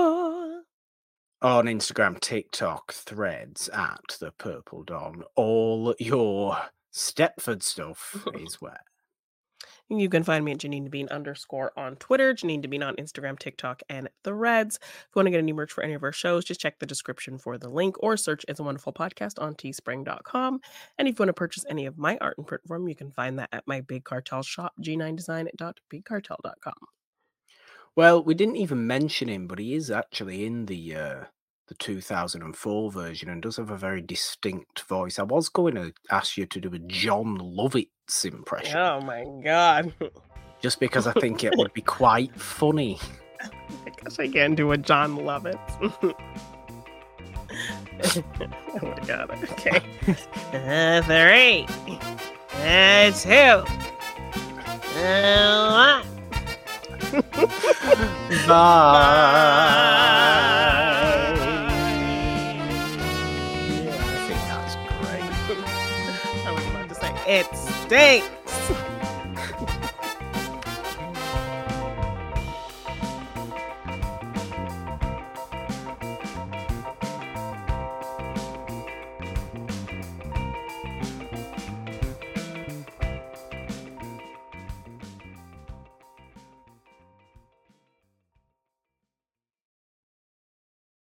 On Instagram, TikTok, Threads at the Purple Dawn. All your Stepford stuff is where? You can find me at Janine Devine underscore on Twitter, Janine Devine on Instagram, TikTok, and Threads. If you want to get any merch for any of our shows, just check the description for the link or search It's a Wonderful Podcast on teespring dot com. And if you want to purchase any of my art in print form, you can find that at my Big Cartel shop, g nine design dot big cartel dot com. Well, we didn't even mention him, but he is actually in the uh, the two thousand four version and does have a very distinct voice. I was going to ask you to do a John Lovitz impression. Oh my God. Just because I think it would be quite funny. I guess I can do a John Lovitz. Oh my God. Okay. Uh, three. Uh, two. Uh, one. Bye. I think that's great. I was about to say, it stinks.